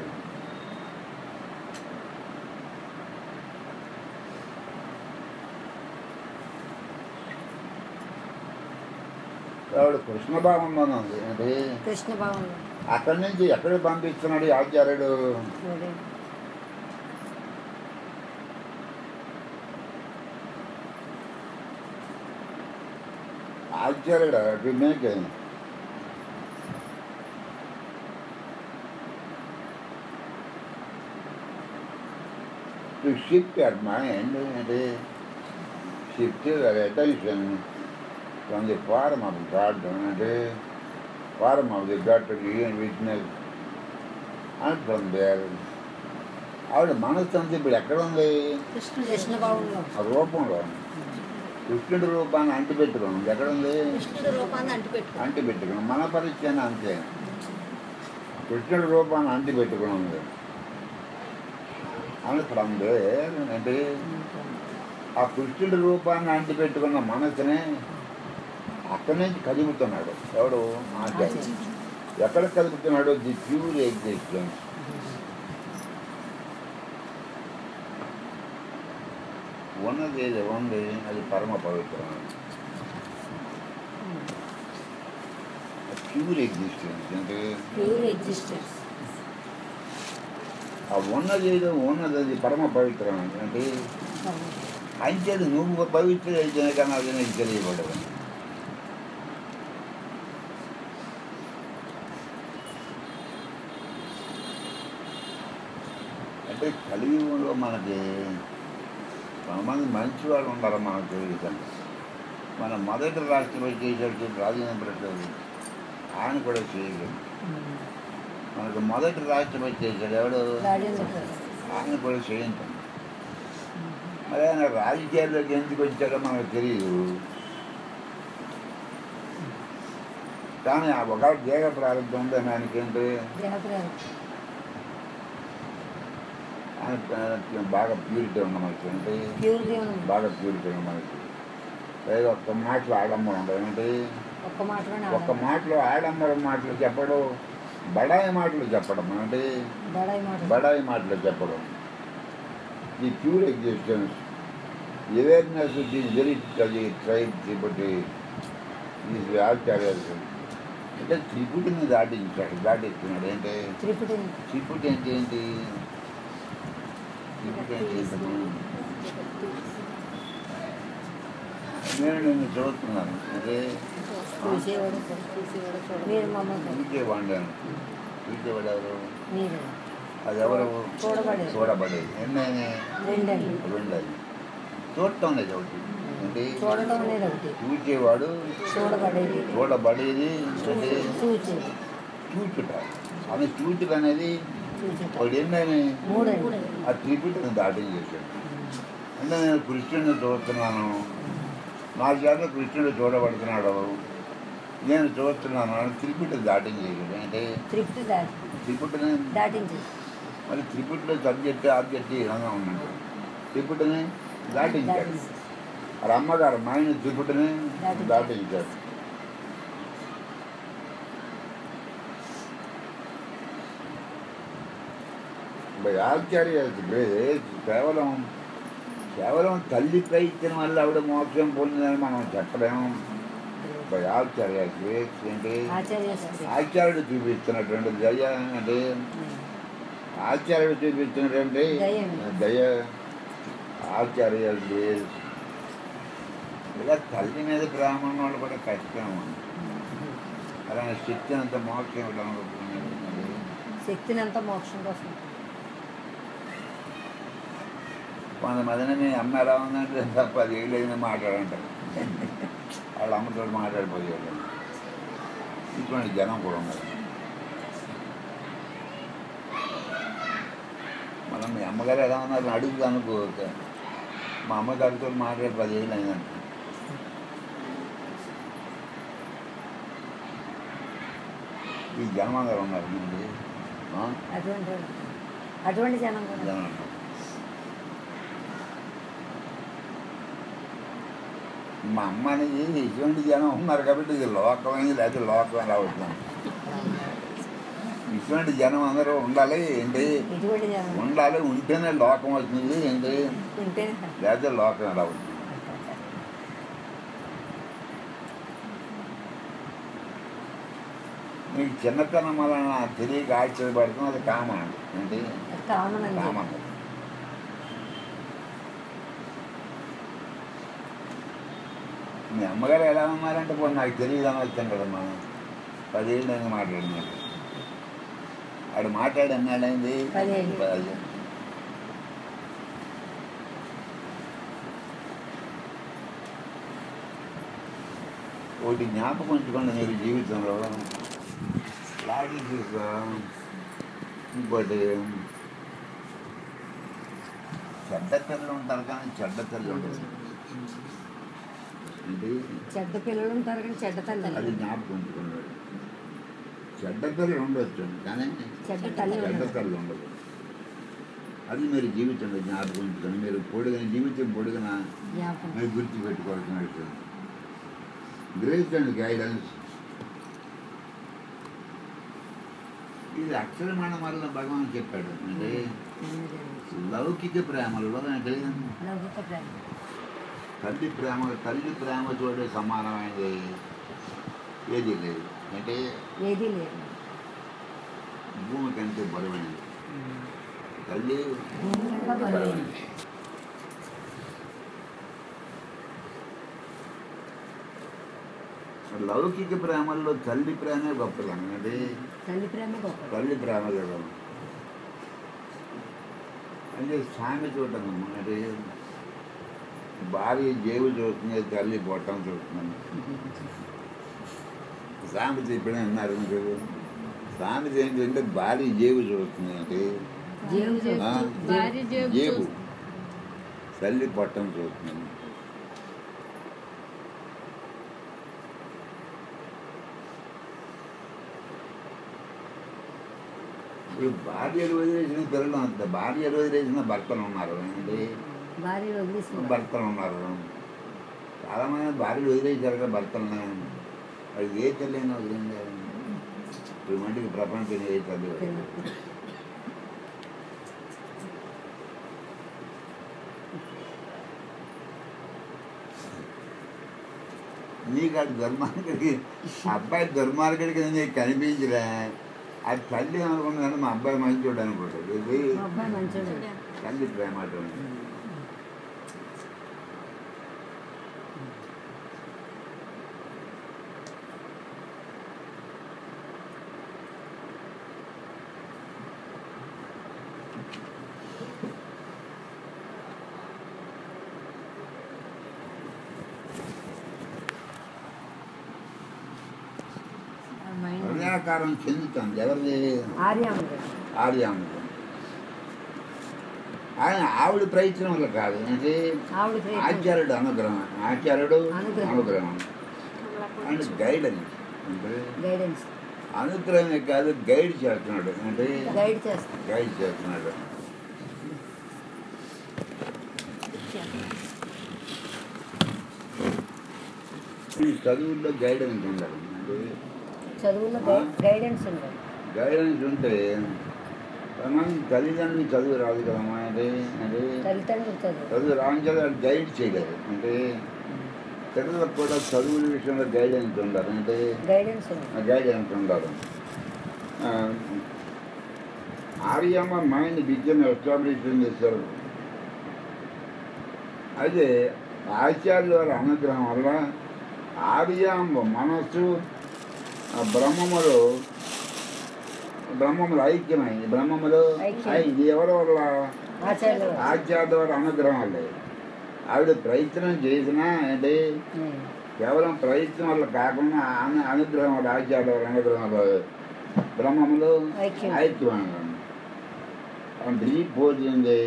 ఎవడు? కృష్ణభావంలోనే ఉంది. అంటే అక్కడి నుంచి ఎక్కడికి పంపిస్తున్నాడు ఈ ఆచార్యుడు? ఆచార్యుడు to make to shift your mind అంటే shift your attention from the form of God and form of the God to give witness, and from there ఆవిడ మనస్సు అంతా ఇప్పుడు ఎక్కడ ఉంది? రూపంలో కృష్ణుడి రూపాన్ని అంటిపెట్టుకున్నాం. ఎక్కడ ఉంది? అంటిపెట్టుకున్నాం. మన పరిచయం అంతే, కృష్ణుడి రూపాన్ని అంటిపెట్టుకున్నాం. అని ఫ్రమ్ దేర్ అంటే ఆ కృష్ణుడి రూపాన్ని అంటిపెట్టుకున్న మనసునే అక్కడి నుంచి కదుపుతున్నాడు. ఎవడు? ఆచార్యుడు. ఎక్కడ కదుపుతున్నాడు? The pure existence. ఉన్నది ఏది ఉంది అది పరమ పవిత్రం. ప్యూర్ ఎగ్జిస్టెన్స్ అంటే ఆ ఉన్నది ఏదో ఉన్నది అది పరమ పవిత్రం. అంటే అయితే నువ్వు పవిత్ర అయితే కానీ అది నీకు తెలియబడదు. అంటే కలియుగంలో మనకి కొంతమంది మంచివాడు ఉండాలి మనకు తెలియదు. మన మొదటి రాష్ట్రపతి చేసేటప్పుడు రాజేంద్ర ప్రసాద్ ఆయన కూడా చేయలేదు. మనకు మొదటి రాష్ట్రపతి చేశాడు ఎవడు? ఆయన కూడా చేయించాడు. మరి ఆయన రాజకీయాల్లోకి ఎందుకు వచ్చాడో మనకు తెలియదు. కానీ ఆ ఒక దేహ ప్రారంభం ఉంది ఆయనకేంటి, ఆయన బాగా ప్యూరిటీ ఉన్న మనిషి అంటే బాగా ప్యూరిటీ ఉన్న మనిషి. పైగా ఒక్క మాటలో ఆడంబరం ఉండదు. ఏంటి ఒక్క మాటలో ఆడంబరం మాటలు చెప్పడం, బడాయి మాటలు చెప్పడం. అంటే బడాయి మాటలు చెప్పడం. ఈ pure existence awareness is very tribe త్రిపుటి ఈజ్ ఆచార్యాలు అంటే త్రిపుటిని దాటిస్తున్నాడు. ఏంటి త్రిపుటి అంటే ఏంటి? త్రిపుటి అంటే ఏంటి? నేను నిన్ను చదువుతున్నాను. అదే చూసేవాడాను. చూసేవాడు ఎవరు? అది ఎవరు? చూడబడేది. ఎన్నైనా రెండది. చూడటం లేదు ఒకటి. అంటే చూసేవాడు, చూడబడేది, చూచుట. అది చూచుట అనేది ఒకటి. ఎన్నైనా ఆ త్రిపుటిని దాటించేసాడు. అంటే నేను కృష్ణుని చూస్తున్నాను, నా చేత కృష్ణుడు చూడబడుతున్నాడు, నేను చూస్తున్నాను అని త్రిపుటిని దాటించేసాడు. అంటే త్రిపుటిని దాటించి మరి త్రిపుటిలో సబ్జెక్ట్ ఆబ్జెక్ట్ ఏమైనా ఉన్నట్టు త్రిపుటిని దాటించాడు. మరి అమ్మగారు మాయని త్రిపుటిని దాటించాడు. ఆచార్య కేవలం తల్లి ప్రయత్నం వల్ల ఆవిడ మోక్షం పొందిందని మనం చెప్పలేము. ఆచార్య ఏంటి? ఆచార్యుడు చూపిస్తున్నటువంటి దయ. అంటే ఆచార్యుడు చూపిస్తున్నటువంటి దయ. ఆచార్య ఇలా తల్లి మీద ప్రేమ ఉన్న వాళ్ళు కూడా కష్టం. అలానే శక్తిని అంత మోక్షం ఇవ్వడం, శక్తిని అంతా మోక్షం కోసం. కొంతమందిని మీ అమ్మ ఎలా ఉందంటే 10 ఏళ్ళు అయిందని మాట్లాడంటారు. వాళ్ళ అమ్మతో మాట్లాడిపోయేవాళ్ళు. ఇటువంటి జనం కూడా ఉన్నారు. మనం మీ అమ్మగారు ఎలా ఉన్నారు అడుగు అనుకోక మా అమ్మగారితో మాట్లాడి 10 ఏళ్ళు అయిందంట. ఈ జనం అందరూ ఉన్నారు. అటువంటి జనం మా అమ్మ అనేది ఇటువంటి జనం ఉన్నారు కాబట్టి ఇది లోకమైంది, లేకపోతే లోకం ఎలా అవుతున్నాం. ఇటువంటి జనం అందరూ ఉండాలి. ఏంటి ఉండాలి, ఉంటేనే లోకం అవుతుంది. ఏంటి లేకపోతే లోకం ఎలా అవుతుంది. మీకు చిన్నతనం వలన తెలియక ఆశ్చర్యపడుతుంది. అది కామన్ అండి. ఏంటి కామన్. మీ అమ్మగారు ఎలా ఉన్నారంటే పోనీ నాకు తెలియదు అని వచ్చాను కదమ్మా. 10 ఏళ్ళు నేను మాట్లాడినాడు. ఆడు మాట్లాడి అన్నాడైంది 10. ఒకటి జ్ఞాపకం ఉంచుకోండి మీరు జీవితంలో. ఇంకోటి చెడ్డ పిల్లలు ఉంటారు కానీ చెడ్డ తల్లి ఉంటుంది. చెడ్డ పిల్లలు ఉంటారు కానీ చెడ్డ తల్లి అది జ్ఞాపకం ఉంచుకున్నాడు. చెడ్డ తల్లి ఉండొచ్చు కానీ చెడ్డ తల్లి ఉండదు. అది మీరు జీవితంలో జ్ఞాపకం ఉంచుకొని మీరు జీవితం పొడిగిన మీరు గుర్తుపెట్టుకోవాల్సిన విషయం. గ్రేస్ అండ్ గైడెన్స్ ఇది అక్షరమాణ వల్ల భగవాన్ చెప్పాడు. అంటే లౌకిక ప్రేమలలో అంటే తల్లి ప్రేమ చూడే సమానమైనది ఏది లేదు. అంటే భూమి కంటే బరువైనది తల్లి. లౌకిక ప్రేమల్లో తల్లి ప్రేమే గొప్పది. అంటే తల్లి ప్రేమ కదా. అంటే సామె చూడమ్మా అంటే భార్య జేబు చూస్తుంది తల్లి పొట్టం చూస్తున్నాను సామెత ఇప్పుడే అన్నారు మీరు సామెత ఏంటంటే భార్య జేబు చూస్తుంది అంటే జేబు తల్లి పొట్టం చూస్తున్నాను ఇప్పుడు భార్యలు వదిలేసిన పిల్లలు అంత భార్యలు వదిలేసిన భర్తలు ఉన్నారు అంటే భర్తలు ఉన్నారు చాలామంది భార్యలు వదిలేసారుగా భర్తలని అది ఏ తల్లి వదిలింది ఇప్పుడు మంటికి ప్రపంచం ఏ తల్లి నీకు అది దుర్మార్గుడికి అబ్బాయి దుర్మార్గుడికి నీకు కనిపించలే అది తల్లి అనుకున్నాను మా అబ్బాయి మంచోడు అనుకుంటాడు ఇది తల్లి ప్రేమ అటువంటి హృదయాకారం చెందుతుంది ఎవరిది ఆర్యాముడు ఆయన ఆవిడ ప్రయత్నం వల్ల కాదు అంటే ఆచార్యుడు అనుగ్రహం అండ్ గైడెన్స్ అంటే అనుగ్రహమే కాదు గైడ్ చేస్తున్నాడు అంటే గైడ్ చేస్తున్నాడు చదువుల్లో గైడెన్స్ ఉండాలి చదువులో గైడెన్స్ ఉండాలి గైడెన్స్ ఉంటే తల్లిదండ్రులు చదువు రాదు కదమ్మా అంటే చదువు రాని గైడ్ చేయలేదు అంటే పిల్లలకు కూడా చదువుల విషయంలో గైడెన్స్ ఉండాలి అంటే గైడెన్స్ ఉండాలి ఆర్యమ్మ మైండ్ విద్యను ఎస్టాబ్లిష్ చేశారు అయితే ఆచార్యుల వారి అనుగ్రహం వల్ల ఆర్యమ్మ మనస్సు బ్రహ్మములో ఐక్యమైంది బ్రహ్మములో ఇది ఎవరి వల్ల ఆచార్య వారి అనుగ్రహం వల్ల ఆవిడ ప్రయత్నం చేసినా అంటే కేవలం ప్రయత్నం వల్ల కాకుండా అనుగ్రహం వల్ల ఆచార్య వారి అనుగ్రహం వల్ల బ్రహ్మములో ఐక్యమైంది డీప్ పోతుంది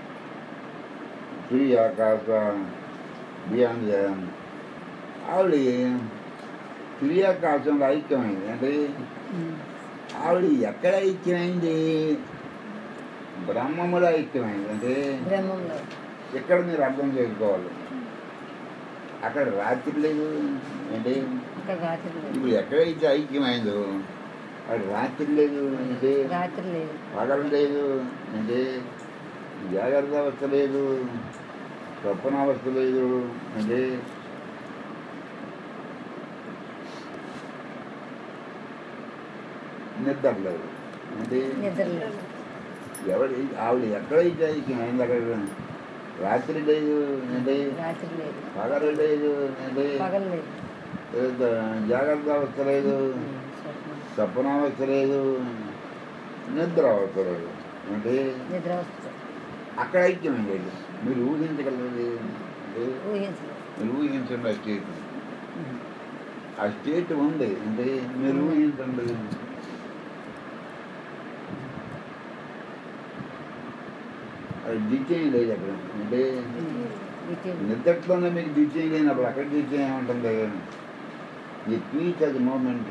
ఫ్రీ ఆకాశ బియాండ్ ఆవిడ క్రియాకాశంలో ఐక్యమైంది అంటే ఆవిడ ఎక్కడ ఐక్యమైంది బ్రహ్మములో ఐక్యమైంది అంటే ఇక్కడ మీరు అర్థం చేసుకోవాలి అక్కడ రాత్రి లేదు అంటే ఇప్పుడు ఎక్కడైతే ఐక్యమైందో అక్కడ రాత్రి లేదు అంటే పగలు లేదు అంటే జాగ్రత్త అవస్థ లేదు స్వప్నావస్థ లేదు అంటే నిద్ర లేదు అంటే ఆవిడ ఎక్కడైతే ఐక్యమైంది అక్కడ రాత్రి లేదు అంటే పగలు లేదు అంటే జాగ్రత్త అవస్థ లేదు స్వప్నావస్థ లేదు నిద్ర అవస్థ లేదు అంటే అక్కడ ఐక్యమైంది మీరు ఊహించగలరు మీరు ఊహించండి ఆ స్టేట్ ఉంది అంటే మీరు ఊహించండి అది డిచైన్ లేదు అక్కడ అంటే నిద్రలోనే మీకు డిచైన్ లేనప్పుడు అక్కడ డిచైన్ ఏమంటుంది ఈ పీచ్ అది మూమెంట్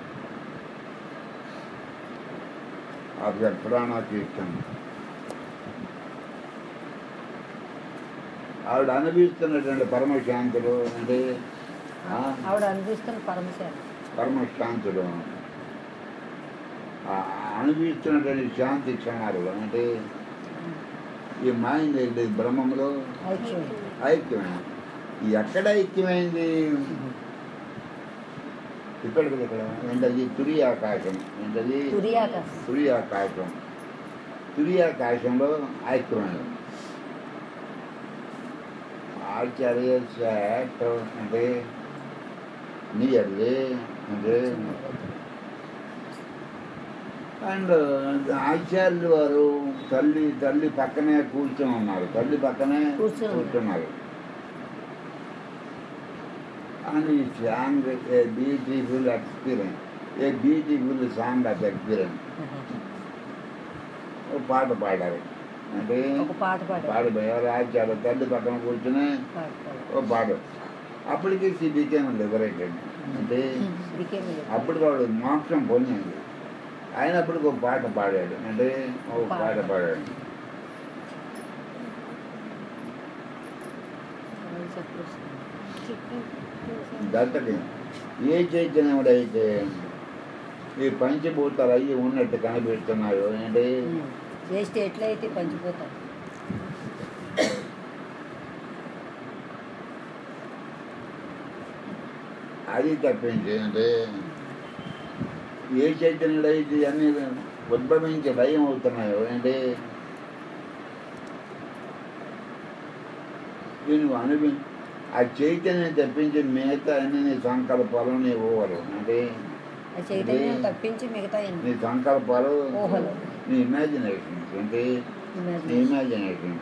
ఆఫ్ దట్ ప్రాణాతీర్థం ఆవిడ అనుభవిస్తున్నటువంటి పరమశాంతులు అంటే ఆవిడ అనుభవిస్తున్న పరమశాంతులు అనుభవిస్తున్నటువంటి శాంతి క్షణాలు అంటే ఈ మైండ్ ఏంటి బ్రహ్మంలో ఐక్యమైంది ఎక్కడ ఐక్యమైంది ఇక్కడ ఏంటది తురి ఆకాశం ఏంటది తురి ఆకాశంలో ఐక్యమైంది ఆచార్య అంటే నియర్లీ అంటే అండ్ ఆచార్యులు వారు తల్లి పక్కనే కూర్చొని ఉన్నారు, తల్లి పక్కనే కూర్చున్నారు. అండ్ ఈ song a beautiful experience, a beautiful song of experience. ఒక పాట పాడారు, అంటే పాడిపోయారు ఆచార్యులు తల్లి పక్కన కూర్చొని ఒక పాట. అప్పటికి షీ బికేమ్ లిబరేటెడ్, అంటే అప్పుడు వాడు మోక్షం పొందింది. అయినప్పటికి ఒక పాట పాడాడు, అంటే ఒక పాట పాడాడు. దత్తకి ఏ చైతన్యముడైతే ఈ పంచభూతాలు అయ్యి ఉన్నట్టు కనిపిస్తున్నాయో, అంటే ఏ స్టేట్లో అయితే పంచిపోతారు, అది తప్పించి, అంటే ఏ చైతన్యుడైతే అన్నీ ఉద్భవించి భయం అవుతున్నాయో, అంటే నేను ఆ చైతన్యం తప్పించి మిగతా అన్ని నీ సంకల్పాలు నీ ఊహలు, అంటే తప్పించి మిగతా నీ సంకల్పాలు నీ ఇమాజినేషన్, అంటే నీ ఇమాజినేషన్.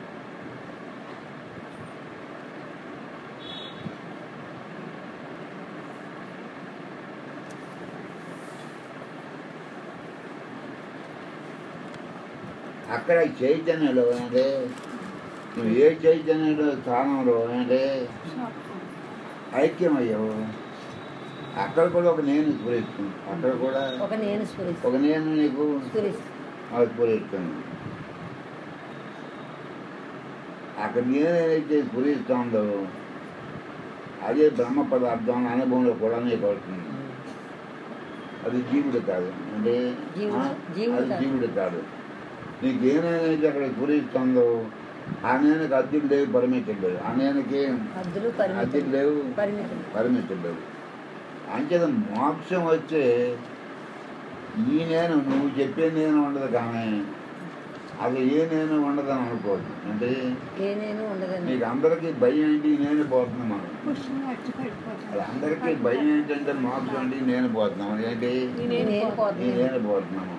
అక్కడ చైతన్యంలో, అంటే నువ్వు ఏ చైతన్యంలో స్థానంలో, అంటే ఐక్యమయ్యావు, అక్కడ కూడా ఒక నేను స్ఫురిస్తుంది, అక్కడ కూడా ఒక నేను నీకు స్ఫురిస్తుంది. అక్కడ నేనైతే స్ఫురిస్తుందో అదే బ్రహ్మ పదార్థం అనుభవంలో కూడా నీకు అవుతుంది. అది జీవుడు కాదు, అంటే అది జీవుడు కాదు. నీకేనైతే అక్కడ స్ఫురిస్తుందో ఆ నేనకి అద్దులు లేవు, పరిమితులు లేవు. ఆ నేనకి అద్దులు లేవు, పరిమితులు లేవు. అంచేత మోక్షం వచ్చే ఈ నేను నువ్వు చెప్పే నేను ఉండదు, కానీ అది ఏ నేను ఉండదని అనుకోవద్దు. అంటే నీకు అందరికీ భయం ఏంటి, నేను పోతున్నాం మనం. అది అందరికీ భయం ఏంటంటే మోక్షం అంటే నేను పోతున్నాం, ఏంటి నేను పోతున్నాము.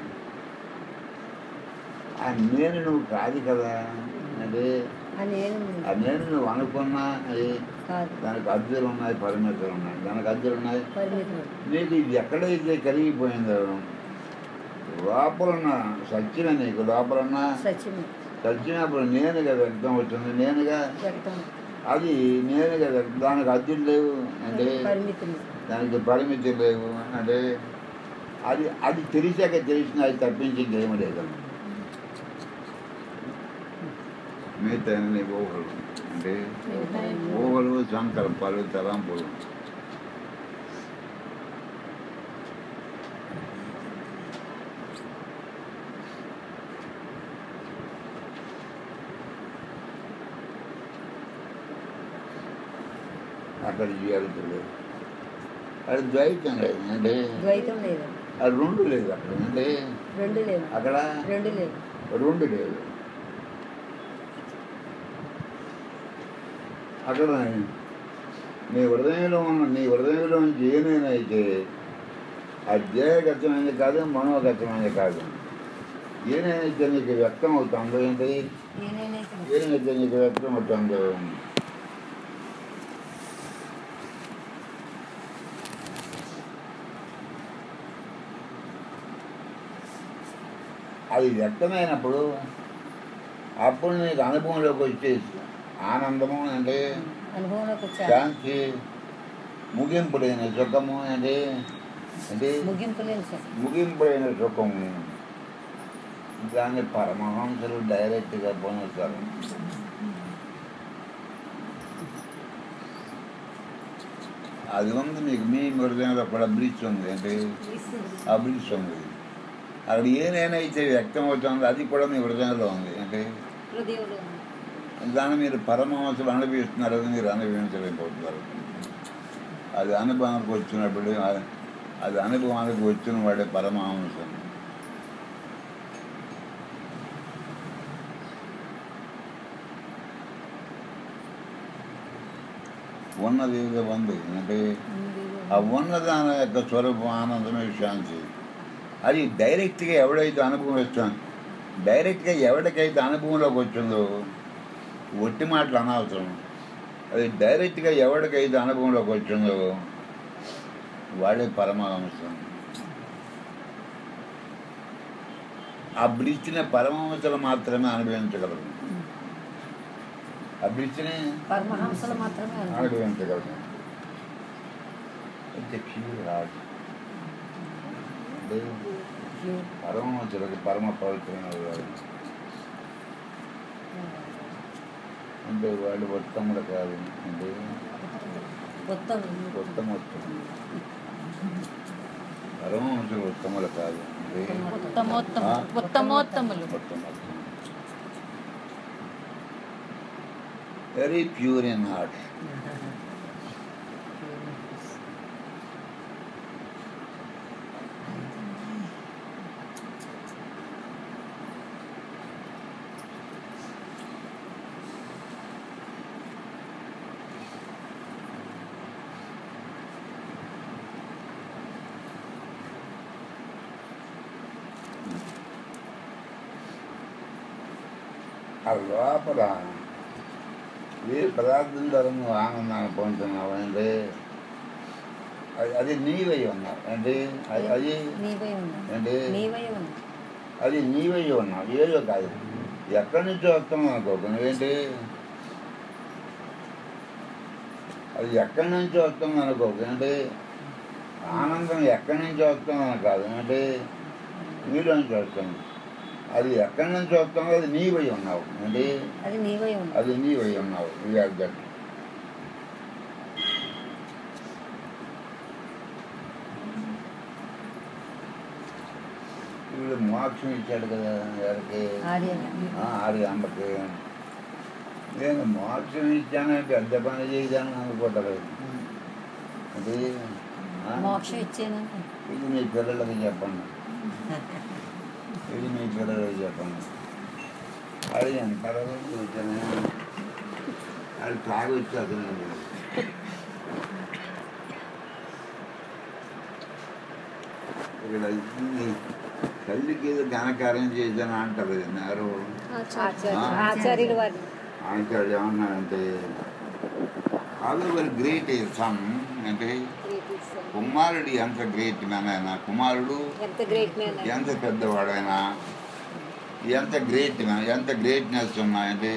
ఆ నేను నువ్వు కాదు కదా, అంటే ఆ నేను నువ్వు అనుకున్నా దానికి అద్దులు ఉన్నాయి, పరిమితులు ఉన్నాయి. దానికి అద్దులు ఉన్నాయి. నీకు ఇది ఎక్కడైతే కరిగిపోయిందో లోపలున్న సత్యమే, నీకు లోపలున్న సత్యమే అప్పుడు నేనుగా వ్యక్తం అవుతుంది. నేనుగా అది నేనుగా వ్యక్తం. దానికి అద్దులు లేవు, అంటే దానికి పరిమితులు లేవు. అంటే అది తెలిసాక తెలిసిన అది తప్పించి ఏమి లేదు. మిగతా ఊహలు, అంటే ఊహలు, సంకల్పాలు, తలంపులు. అక్కడ జీవితంలో అది ద్వైతం లేదు, అంటే అది రెండు లేదు అక్కడ, అంటే అక్కడ రెండు లేదు. అక్కడ నీ హృదయంలో నుంచి ఏనేనైతే అది దేహగతమైనది కాదు, మనోగతమైనది కాదు. ఏనేనైతే నీకు వ్యక్తం అవుతుందో, ఏంటి ఏనైతే నీకు వ్యక్తం అవుతుందో అది వ్యక్తమైనప్పుడు అప్పుడు నీకు అనుభవంలోకి వచ్చేసి ఆనందము, అంటే శాంతి, ముగింపు లేని సుఖము, అంటే ముగింపులైన సుఖము. దాన్ని పరమహంసలు డైరెక్ట్గా పొందుతారు. అది ఉంది మీకు, మీ హృదయంలో కూడా బ్రిడ్జ్ ఉంది, అంటే ఆ బ్రిడ్జ్ ఉంది. అక్కడ ఏనైతే వ్యక్తం అవుతుందో అది కూడా మీ హృదయంలో ఉంది, అంటే దాన్ని మీరు పరమహంసలు అనుభవిస్తున్నారు, అది మీరు అనుభవించలేకపోతున్నారు. అది అనుభవానికి వచ్చినప్పుడు, అది అనుభవానికి వచ్చిన వాడే పరమహంసం. ఉన్నది ఏదో ఉంది, అంటే ఆ ఉన్నదాని యొక్క స్వరూపం ఆనందమే శాంతి. అది డైరెక్ట్గా ఎవడైతే అనుభవం వస్తుంది, డైరెక్ట్గా ఎవరికైతే అనుభవంలోకి వచ్చిందో ఒట్టి మాటలు అనవసరం. అది డైరెక్ట్గా ఎవరికైతే అనుభవంలోకి వచ్చిందో వాడే పరమహంసం. ఆ బ్రిడ్జ్ని పరమహంసలు మాత్రమే అనుభవించగలరు. ఆ బ్రిడ్జ్ని పరమహంసలు మాత్రమే అనుభవించగలరు. అంటే ప్యూర్ హార్ట్. అంటే పరమహంసలకు పరమ పవిత్రమైన వాడు. అంటే వాళ్ళు ఉత్తముడు కాదు, అంటే ఉత్తమోత్తములు. పరమహంసలు ఉత్తములు కాదు, ఉత్తమోత్తములు. Very pure in heart. ఆ లోపల ఏ పదార్థం ద్వారా నువ్వు ఆనందాన్ని పొందుతున్నావు అంటే అది నీవై ఉన్నావు. అంటే అది అంటే అది నీవై ఉన్నావు, ఏదో కాదు. ఎక్కడి నుంచో వస్తావు అనుకోకు నువ్వేంటి, అది ఎక్కడి నుంచో వస్తుంది అనుకోకు. అంటే ఆనందం ఎక్కడి నుంచి వస్తుందని కాదు, అంటే నీలో నుంచి వస్తుంది. అది ఎక్కడి నుంచి వస్తుందో అది నీవై ఉన్నావు. అంటే అది నీవై ఉన్నావు. వీడు మోక్షం ఇచ్చాడు కదా ఎవరికి, ఆర్యాంబకి. నేను మోక్షం ఇచ్చాను పెద్ద పని చేశాను అనుకుంటారు. అది మోక్షం ఇచ్చాను. ఇది మీ పిల్లలకి చెప్పండి, ఇది మీ పిల్లలకి చెప్పండి. అది ఎంత కూర్చొని అది తాగొచ్చు అతను. ఇక్కడ తల్లికి ఏదో ఘనకార్యం చేశాను అంటారు. ఎవరు ఆచార్యులు వారు ఆచార్యులు ఏమన్నారంటే ఆల్ ఓవర్ గ్రేట్ సన్. అంటే కుమారుడు ఎంత గ్రేట్ మ్యాన్ అయినా, కుమారుడు ఎంత పెద్దవాడైనా, ఎంత గ్రేట్నెస్ ఉన్నాయంటే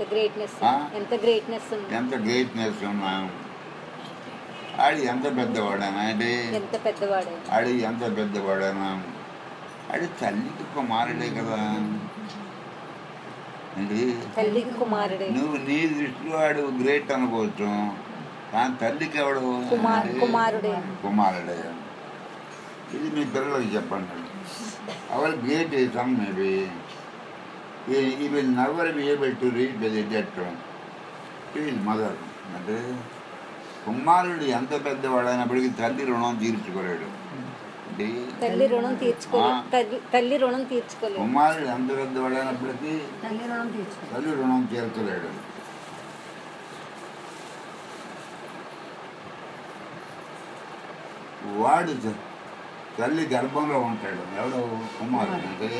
ఎంత గ్రేట్నెస్ ఉన్నా ఆడి ఎంత పెద్దవాడైనా, అంటే ఆడి ఎంత పెద్దవాడైనా ఆడి తల్లికి కుమారుడే కదా. అంటే నువ్వు నీ దృష్టిలో ఆడు గ్రేట్ అనుకోవచ్చు, కానీ తల్లికి ఎవడు కుమారుడే. ఇది మీ పిల్లలకి చెప్పండి. Our great some maybe he will never be able to reach the death to his mother. అంటే కుమారుడు ఎంత పెద్దవాడైనప్పటికీ తల్లి రుణం తీర్చుకోలేడు. తల్లి రుణం తీర్చుకోలేడు. కుమారుడు ఎంత పెద్దవాడైనప్పటికీ తల్లి రుణం తీర్చలేడు. వాడు తల్లి గర్భంలో ఉంటాడు. ఎవడు కుమారుడు. అంటే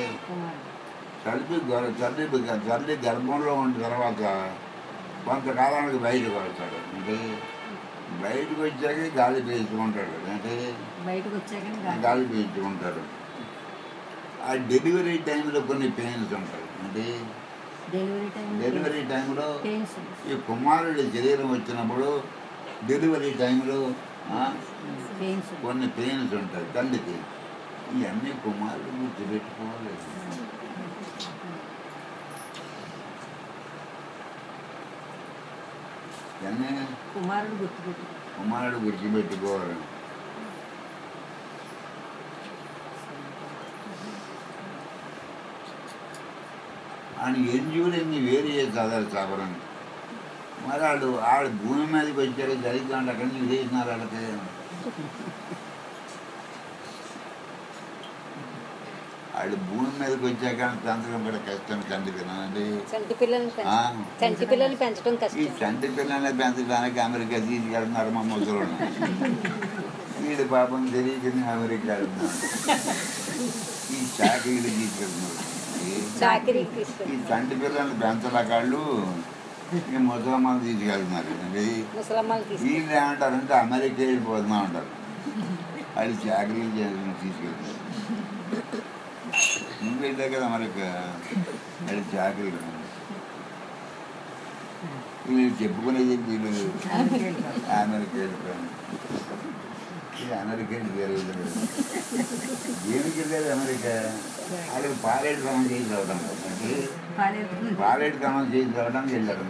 తల్లి గర్భంలో ఉన్న తర్వాత కొంతకాలానికి బయటకు వస్తాడు. అంటే బయటకు వచ్చాక గాలి పీల్చుకుంటాడు. అంటే గాలి పీల్చుకుంటాడు. ఆ డెలివరీ టైంలో కొన్ని పెయిన్స్ ఉంటాయి. అంటే డెలివరీ టైంలో ఈ కుమారుడి శరీరం వచ్చినప్పుడు డెలివరీ టైంలో కొన్ని పెయిన్స్ ఉంటాయి తల్లికి. ఇవన్నీ కుమారుడు గుర్తుపెట్టుకోవాలి. ఇవన్నీ కుమారుడు గుర్తుపెట్టుకోవాలి. ఆయన ఎంజూరిని వేరు చేసి చదవాలి సవరం. మరి ఆడు భూమి మీదకి వచ్చాక జరిగితే అక్కడి నుంచి చేసినారు వాళ్ళకి. వాళ్ళు భూమి మీదకి వచ్చాక పెంచడం కూడా కష్టం. చంటి పిల్లల్ని పెంచడం ఈ చంటి పిల్లల్ని పెంచడానికి అమెరికా తీసుకెళ్తున్నారు మా ముసలు. వీడి పాపం తెలియక అమెరికా వెళ్తున్నాడు. ఈ చాకరీలు తీసుకెళ్తున్నారు. చాకరీకి ఈ తండ్రి పిల్లల్ని పెంచలకాళ్ళు ఈ ముసలమ్మలు తీసుకెళ్తున్నారు. ముసలమ్మలు వీళ్ళు ఏమంటారంటే అమెరికా వెళ్ళిపోతున్నాం అంటారు. వాళ్ళు చాకరీలు చేసుకుని తీసుకెళ్తారు. నువ్వు వెళ్ళే కదా అమెరికా, వాళ్ళు చాకరీలు. వీళ్ళు చెప్పుకునేది వీళ్ళు అమెరికా వెళ్ళిపోయాను. ఇది అమెరికా వెళ్ళిపోయారు. దేనికి వెళ్ళారు అమెరికా? వాళ్ళకి పాలేడు క్రమం చేసి రావడం, పాలేడు క్రమం చేసి రావడానికి వెళ్ళారు.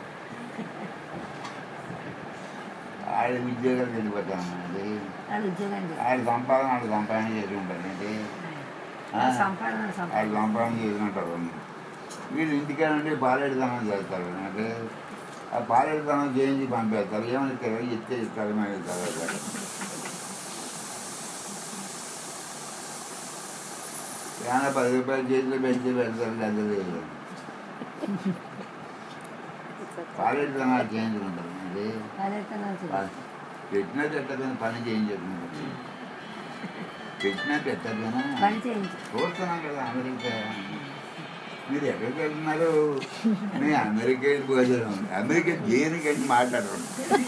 ఆడ ఉద్యోగాలకు వెళ్ళిపోతాను. ఆడ సంపాదన చేసుకుంటారు. ఏంటి ఆడ సంపాదన చేసుకుంటారు. వీళ్ళు ఇంటికాడ నుండి పాలేడుతనం చేస్తారు. అంటే ఆ పాలేడుతనం చేయించి పంపేస్తారు. ఏమని ఇస్తే ఇస్తారు, మేము ఇస్తారు. ఏమైనా 10 రూపాయలు చేతిలో పెడితే పెడతారు, లేదు. పాలేడుతనాలు చేయించుకుంటారు. అంటే పెట్టినా పెట్టదని పని చేయించుకుంటారు. పెట్టినా పెట్టకపోయినా చూస్తున్నాం కదా అమెరికా. మీరు ఎక్కడికి వెళ్తున్నారు? నేను అమెరికా వెళ్ళిపోతాను. అమెరికా దేనికంటే మాట్లాడరు.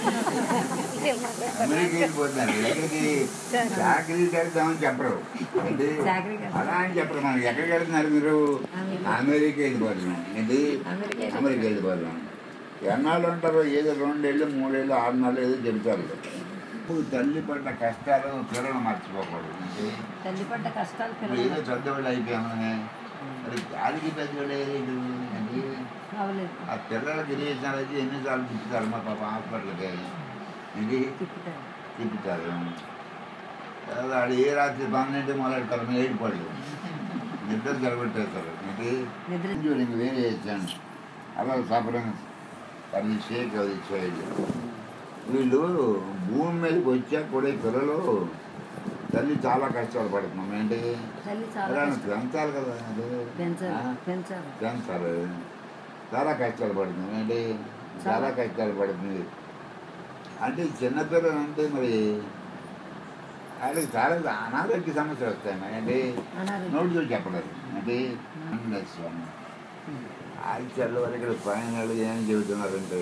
అమెరికా వెళ్ళిపోతున్నారు. ఎక్కడికి? చాకరీకి వెళ్తామని చెప్పరు. అంటే అలా అని చెప్పరు. మనకి ఎక్కడికి వెళ్తున్నారు మీరు? అమెరికా వెళ్ళిపోతున్నాం. ఏంటి అమెరికా వెళ్ళిపోతున్నాం. ఎన్నాళ్ళు ఉంటారో, ఏదో 2 ఏళ్ళు 3 ఏళ్ళు 6 నెలలు ఏదో చెబుతారు. తల్లి పడ్డ కష్టాలు పిల్లలు మర్చిపోకూడదు. తల్లి పడ్డ కష్టాలు ఏదో పెద్దవాళ్ళు అయిపోయామని మరి గాలికి పెద్దవాళ్ళు అయ్యేది. ఆ పిల్లలకి రిలేషన్ అయితే ఎన్నిసార్లు తిప్పుతారు మా పాప హాస్పిటల్కి. ఇది తిప్పుతారు. వాడు ఏ రాత్రి 12 మొదలెడతారు, ఏడుపడలేదు, నిద్ర జరగొట్టేస్తారు. ఇంక వేరే చేశాను అలా సఫరం అది షేక్ అది ఇచ్చేది. వీళ్ళు భూమి మీదకి వచ్చాక కూడా పిల్లలు తల్లి చాలా కష్టాలు పడుతున్నాం. ఏంటి పెంచాలి కదా, పెంచాలి. చాలా కష్టాలు పడుతున్నాం. ఏంటి చాలా కష్టాలు పడుతుంది. అంటే చిన్నపిల్లలు అంటే మరి వాళ్ళకి చాలా అనారోగ్య సమస్యలు వస్తాయి. అంటే నోటితో చెప్పలేదు. అంటే స్వామి ఆచార్యుల వరకు ఇక్కడ పైన ఏం చెబుతున్నారంటే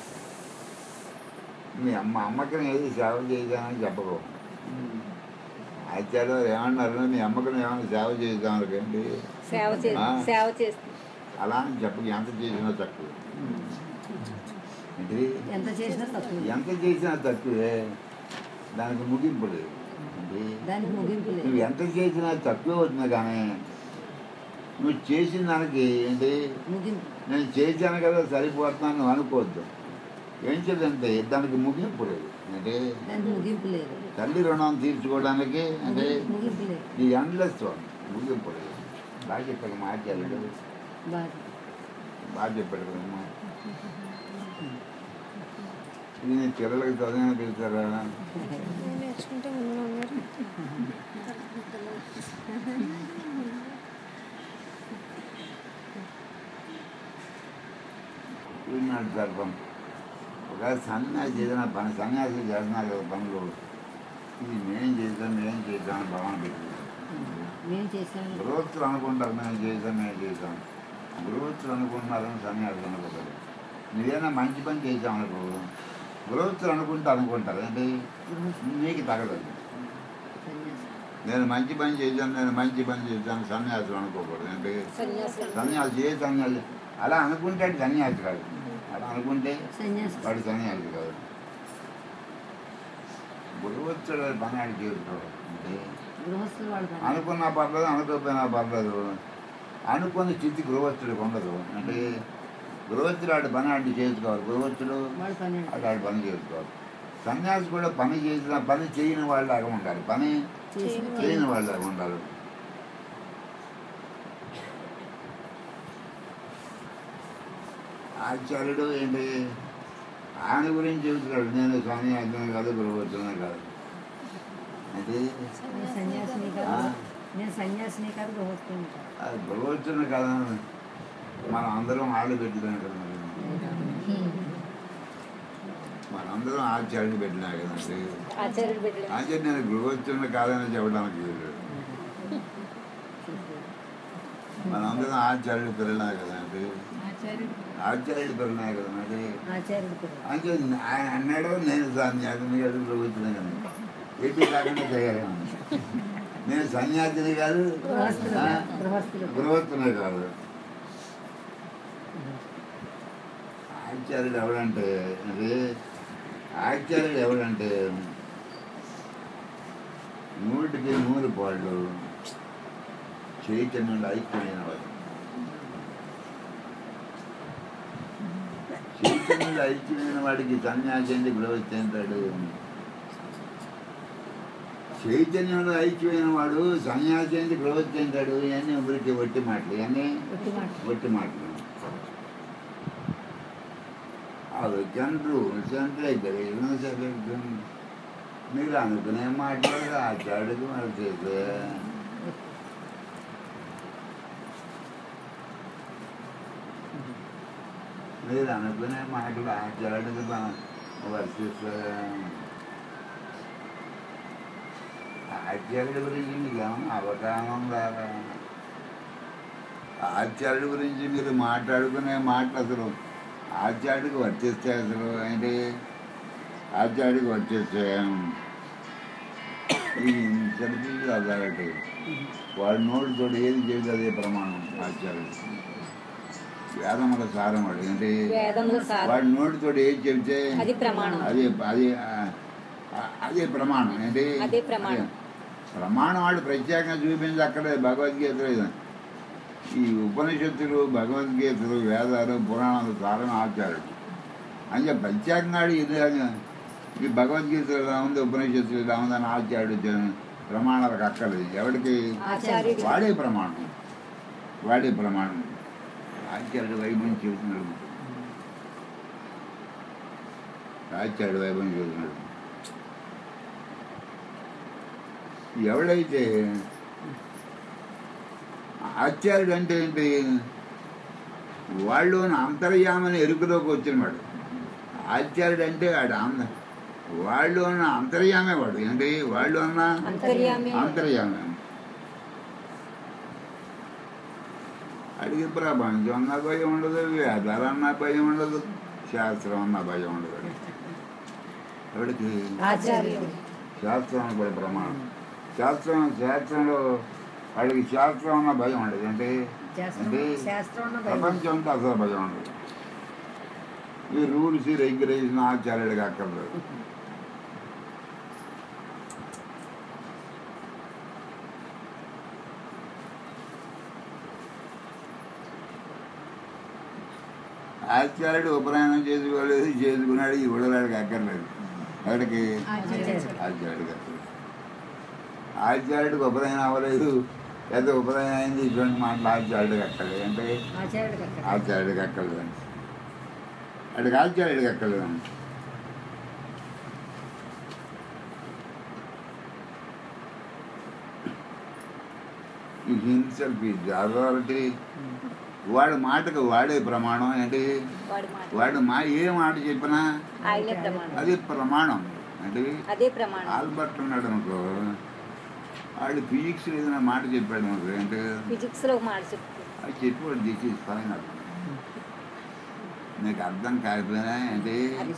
మీ అమ్మకి ఏది సేవ చేద్దామని చెప్పకు. ఆచార్యులు వారు ఏమన్నారు? మీ అమ్మకి ఏమైనా సేవ చేద్దామనుకోండి, అలా అని చెప్పకు. ఎంత చేసినా తక్కువ. ఎంత చేసినా తక్కువే, దానికి ముగింపు లేదు. నువ్వు ఎంత చేసినా తక్కువే అవుతుంది. కానీ నువ్వు చేసిన దానికి ఏంటి, నేను చేశాను కదా సరిపోతున్నాను నువ్వు అనుకోవద్దు. ఏం చేద్దంటే దానికి ముగింపు లేదు. అంటే తల్లి రుణం తీర్చుకోవడానికి అంటే ఈ ఎండ్లెస్ ముగింపు లేదు. బాగా చెప్పాడు మాట్లాడాడు, బాగా చెప్పాడు కదమ్మా. ఇది నేను పిల్లలకి చదివిన పిలుస్తారా? విన్నాడు సర్పం. ఒక సన్యాసి ఏదైనా పని, సన్యాసి చేస్తున్నారు కదా పనులు, ఇది మేం చేద్దాం భావన పెట్టింది. గృహస్థులు అనుకుంటారు మేము చేద్దాం. గృహస్థులు అనుకుంటున్నారని సన్యాసులు అనుకుంటారు. నువ్వేనా మంచి పని చేద్దాం అనుకో, గృహస్థులు అనుకుంటారు. అంటే నీకు తగలదు. నేను మంచి పని చేద్దాను సన్యాసులు అనుకోకూడదు. అంటే సన్యాసి అలా అనుకుంటే అది సన్యాసి కాదు. అలా అనుకుంటే వాడు సన్యాసి కాదు. గృహస్థుడు పని ఆడి చేసుకోవడం. అంటే అనుకున్నా పర్లేదు, అనుకోకపోయినా పర్లేదు. అనుకున్న స్థితి గృహస్థుడికి ఉండదు. అంటే గృహస్థుడు ఆడి పని ఆడి చేసుకోవాలి, గృహస్థుడు ఆడి పని చేసుకోవాలి. సన్యాసి కూడా పని చేసిన పని చేయని వాళ్ళలాగా ఉండాలి, పని చేయని వాళ్ళలాగా ఉండాలి. ఆచార్యుడు ఏంటి ఆయన గురించి చెబుతున్నాడు. నేను సన్యాసిని కాదు, గృహస్థునే కాదు. అంటే అది గృహస్థుని కదా, మనం అందరం ఆళ్ళు పెట్టినాం కదా. మనందరం ఆచార్యుడు పెట్టినా కదండి. ఆచార్యుడు నేను గృహస్థుని కాదని చెప్పడానికి మనందరం ఆచార్యుడు పిల్లలే కదండి, ఆచార్యుడు పిల్లలే కదా మరి. అంటే ఆయన అన్నాడు నేను సన్యాసిని కాదు ప్రభుత్వం కదా, ఎటు కాకుండా చేయాలి. నేను సన్యాసిని కాదు, గృహస్థునే కాదు. ఆచార్యుడు ఎవడంటే అది ఆచార్యుడు ఎవడంటే 100కి 100 పాళ్ళు చైతన్యుడు ఐక్యమైన వాడు. చైతన్యుడు ఐక్యమైన వాడికి సన్యాసి అంటే గృహస్థి అంటాడు. చైతన్యుడు ఐక్యమైన వాడు సన్యాసి అంటే గృహస్థి అంటాడు. ఇవన్నీ ఊరికి ఒట్టి మాటలు, ఇవన్నీ ఒట్టి మాటలు. అవి చంద్రు చంద్రేద్దరు మీరు అనుకునే మాట్లాడు ఆచార్యుడికి మరి చేస్తే మీరు అనుకునే మాటలు ఆచార్యుడికి వర్తిస్తే ఆచార్యుడి గురించి మీకు ఏమన్నా అవగాహన రాదా? ఆచార్యుడి గురించి మీరు మాట్లాడుకునే మాటలు అసలు ఆచార్యుడికి వర్తిస్తే అసలు ఏంటి ఆచార్యుడికి వర్తిస్తే ఈ చరిత్ర అదాలటి వాడి నోటితో ఏది చెబితే అదే ప్రమాణం. ఆచార్యుడు వేదముల సారం వాడు ఏంటి, వాడి నోటితో ఏది చెబితే అదే అదే ప్రమాణం. ఏంటి ప్రమాణం వాడు ప్రత్యేకంగా చూపించి అక్కడే భగవద్గీత, ఈ ఉపనిషత్తులు, భగవద్గీతలు, వేదాలు, పురాణాలు సారం ఆచార్యుడు. అంటే ప్రత్యేకంగా ఈ భగవద్గీత ఎలా ఉంది, ఉపనిషత్తులు ఎలా ఉందని ఆచార్యుడు ప్రమాణాలకు అక్కర్లేదు. ఎవరికి వాడే ప్రమాణం, వాడే ప్రమాణం. ఆచార్యుడు వైభవం చెబుతున్నాడు, ఆచార్యుడు వైభవం చెబుతున్నాడు. ఎవడైతే ఆచార్యుడు అంటే ఏంటి, వాళ్ళు అంతర్యామని ఎరుకలోకి వచ్చినవాడు. ఆచార్యుడు అంటే వాడు వాళ్ళు ఉన్న అంతర్యామే వాడు. ఏంటి వాళ్ళు అన్న అంతర్యామే. అడిగి ప్రపంచం అన్న భయం ఉండదు, వేదాలు అన్న భయం ఉండదు, శాస్త్రం అన్న భయం ఉండదు. ఎవరికి శాస్త్రం కూడా ప్రమాణం. శాస్త్రంలో వాడికి శాస్త్రం అన్న భయం ఉండదు. అంటే ప్రపంచం అంతా అసలు భయం ఉండదు. ఈ రూల్స్ రెగ్యులేషన్ ఆచార్యుడికి అక్కర్లేదు. ఆచార్యుడు ఉపనయనం చేసుకోలేదు, చేసుకున్నాడు, ఈ ఉడలాడికి అక్కర్లేదు. వాడికి ఆచార్యుడికి అక్కర్లేదు. ఆచార్యుడికి ఉపనయనం అవ్వలేదు, లేదా ఉపనయనం అయింది, ఇటువంటి మాటలు ఆచార్యుడికి అక్కర్లేదు. అంటే ఆచార్యుడికి అక్కర్లేదు, వాడికి ఆచార్యుడికి అక్కర్లేదు. Himself is authority. వాడి మాటకు వాడే ప్రమాణం. ఏంటి వాడు ఏ మాట చెప్పినా అదే ప్రమాణం. అంటే ఆల్బర్ట్ ఉన్నాడు అనుకో, వాడు ఫిజిక్స్ ఏదైనా మాట చెప్పాడు అనుకో, అంటే అది చెప్పాడు దిస్ ఈజ్ ఫైనల్. నీకు అర్థం కాకపోయినా అంటే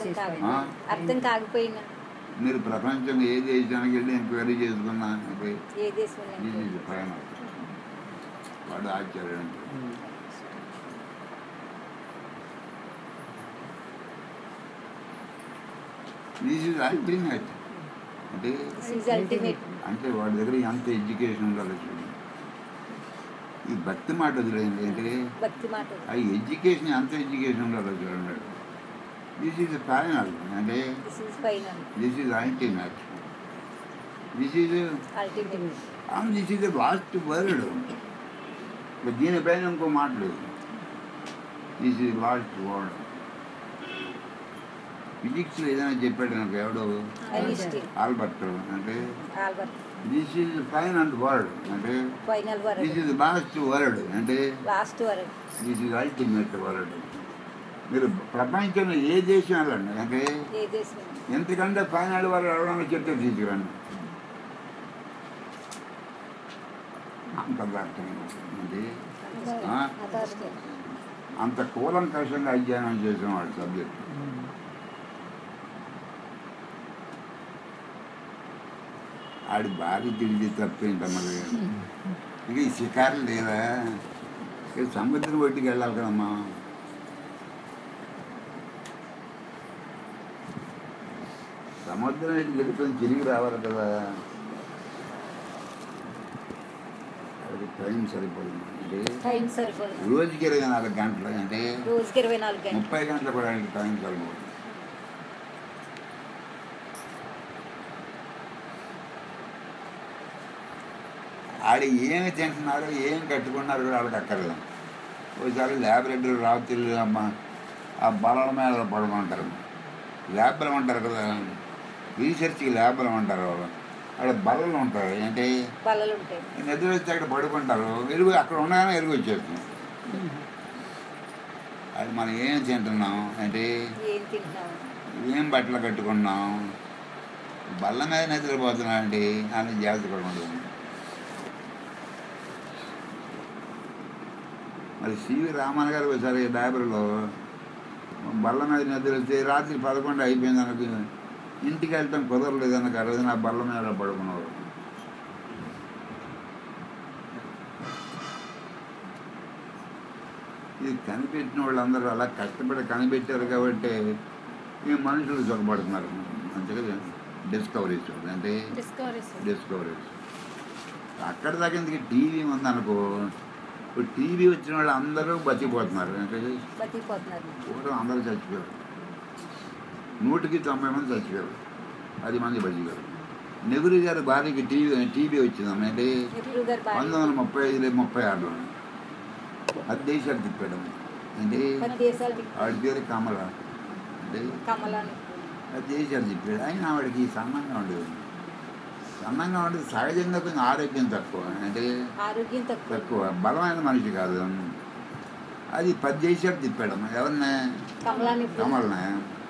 మీరు ప్రపంచం ఏ దేశానికి వెళ్ళి ఎంక్వైరీ చేసుకున్నా అంటే దిస్ ఈజ్ ఫైనల్. వాడు ఆచార్యుడు అంటే. This is ultimate. అంటే వాడి దగ్గర ఎంత ఎడ్యుకేషన్ ఉండాలి చూడండి. ఈ భక్తి మాట వదిలేండి, అంటే ఆ ఎడ్యుకేషన్ ఎంత ఎడ్యుకేషన్ ఉండాలో చూడండి. This is final. అంటే this is ultimate. This is last word. దీనిపైన ఇంకో మాట లేదు. This is last word. Physics ఏదైనా చెప్పాడు నాకు ఎవడో, ఆల్బర్ట్. అంటే దిస్ ఈజ్ ఫైనల్ వర్డ్. అంటే దిస్ ఈజ్ లాస్ట్ వర్డ్. అంటే దిస్ ఈజ్ అల్టిమేట్ వర్డ్. మీరు ప్రపంచంలో ఏ దేశం వెళ్ళండి, అంటే ఎంతకంటే ఫైనల్ వర్డ్ ఎవరైనా చెప్తే తీసుకురండి, అంత అర్థం. అంటే ఆ? అంత కూలంకషంగా అధ్యయనం చేసిన వాడు సబ్జెక్ట్. ఆడి భార్య తిరిగి తప్పేంట మరి. ఇక ఈ షికారులు లేదా, ఇక సముద్రం ఒడ్డుకి వెళ్ళాలి కదమ్మా. సముద్రం ఒడ్డుకి వెళ్ళిపోయి తిరిగి రావాలి కదా. అది టైం సరిపోయింది అంటే టైం సరిపోదు. రోజుకి 24 గంటలు అంటే రోజుకి 24 గంటలు. 30 గంటలు కూడా టైం సరిపోదు. ఆడ ఏమి తింటున్నారు ఏం కట్టుకున్నారు కూడా వాళ్ళకి అక్కర్లేదు. ఒకసారి ల్యాబొరేటరీ రాత్రులు అమ్మ ఆ బలల మీద పడుకుంటారు. ల్యాబ్లు ఉంటారు కదా, రీసెర్చ్కి ల్యాబ్లు ఉంటారు. అక్కడ బల్లలు ఉంటారు. ఏంటి బల్లలు ఉంటాయి. నిద్ర వచ్చి అక్కడ పడుకుంటారు. ఎరుగు అక్కడ ఉండగానే ఎరుగు వచ్చేస్తుంది. అది మనం ఏం తింటున్నాం అంటే ఏం తింటున్నాం, ఏం బట్టలు కట్టుకున్నాం, బల్ల మీద నిద్రపోతున్నాం అండి అని జాగ్రత్త కూడా ఉంటుంది. మరి సివి రామన్ గారు ఒకసారి లైబ్రరీలో బల్ల మీద నిద్ర వస్తే రాత్రి 11 అయిపోయింది అనుకు ఇంటికి వెళ్తాం కుదరలేదు అన్నకు ఆ రోజు నా బల్ల మీద పడుకున్నారు. ఇది కనిపెట్టిన వాళ్ళందరూ అలా కష్టపడి కనిపెట్టారు కాబట్టి ఈ మనుషులు చొరబడుతున్నారు. అంతే కదా, డిస్కవరీస్ అంటే డిస్కవరీస్. అక్కడ దాకా ఇందుకు టీవీ ఉందనుకో, ఇప్పుడు టీవీ వచ్చిన వాళ్ళు అందరూ బతికిపోతున్నారు. అంటే పూర్వం అందరూ చచ్చిపోయారు. 100కి 90 మంది చచ్చిపోయారు, 10 మంది బతికారు. నెహ్రూ గారి భార్యకి టీవీ వచ్చిందమ్మ. అంటే 1935-36లో అది దేశాలు తిప్పాడు. అంటే వాడి పేరు కమల. అంటే అది దేశాలు తిప్పాడు. అయినా వాడికి సన్నంగా ఉండేది. సన్నంగా ఉండేది సహజంగా కొంచెం ఆరోగ్యం తక్కువ. అంటే తక్కువ బలమైన మనిషి కాదు. అది 10 దేశాలు తిప్పాడు. ఎవరిని? కమల్ని.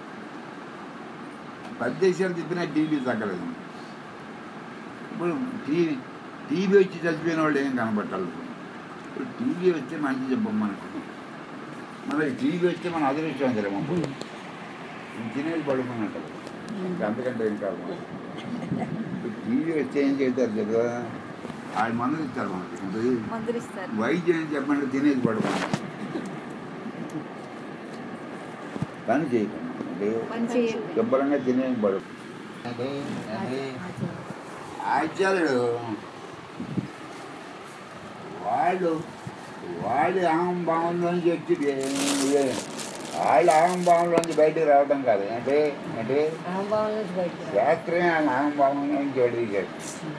10 దేశాలు తిప్పినా టీవీ తగ్గలేదు. ఇప్పుడు టీవీ వచ్చి చచ్చిపోయిన వాళ్ళు ఏం కనబట్టాలి. ఇప్పుడు టీవీ వస్తే మంచి చెప్పం మనకు. మరి టీవీ వస్తే మన అదృష్టవంతులేమో. తినేది పడుకున్నట్టు అంతకంటే ఏం కాదు. ఇప్పుడు టీవీ వస్తే ఏం చేస్తారు కదా, ఆయన మందులు ఇస్తారు మనకి. వైద్యం ఏం చెప్పండి, తినేది పడుకున్నాడు పని చేయకుండా శుభ్రంగా తినేది పడుకు. ఆచార్యుడు వాళ్ళు అహంభావంలోంచి వచ్చి వాళ్ళు అహంభావంలోంచి బయటకు రావడం కాదు. అంటే శాస్త్రమే ఆయన అహంభావంలోంచి బయటకు చేస్తుంది.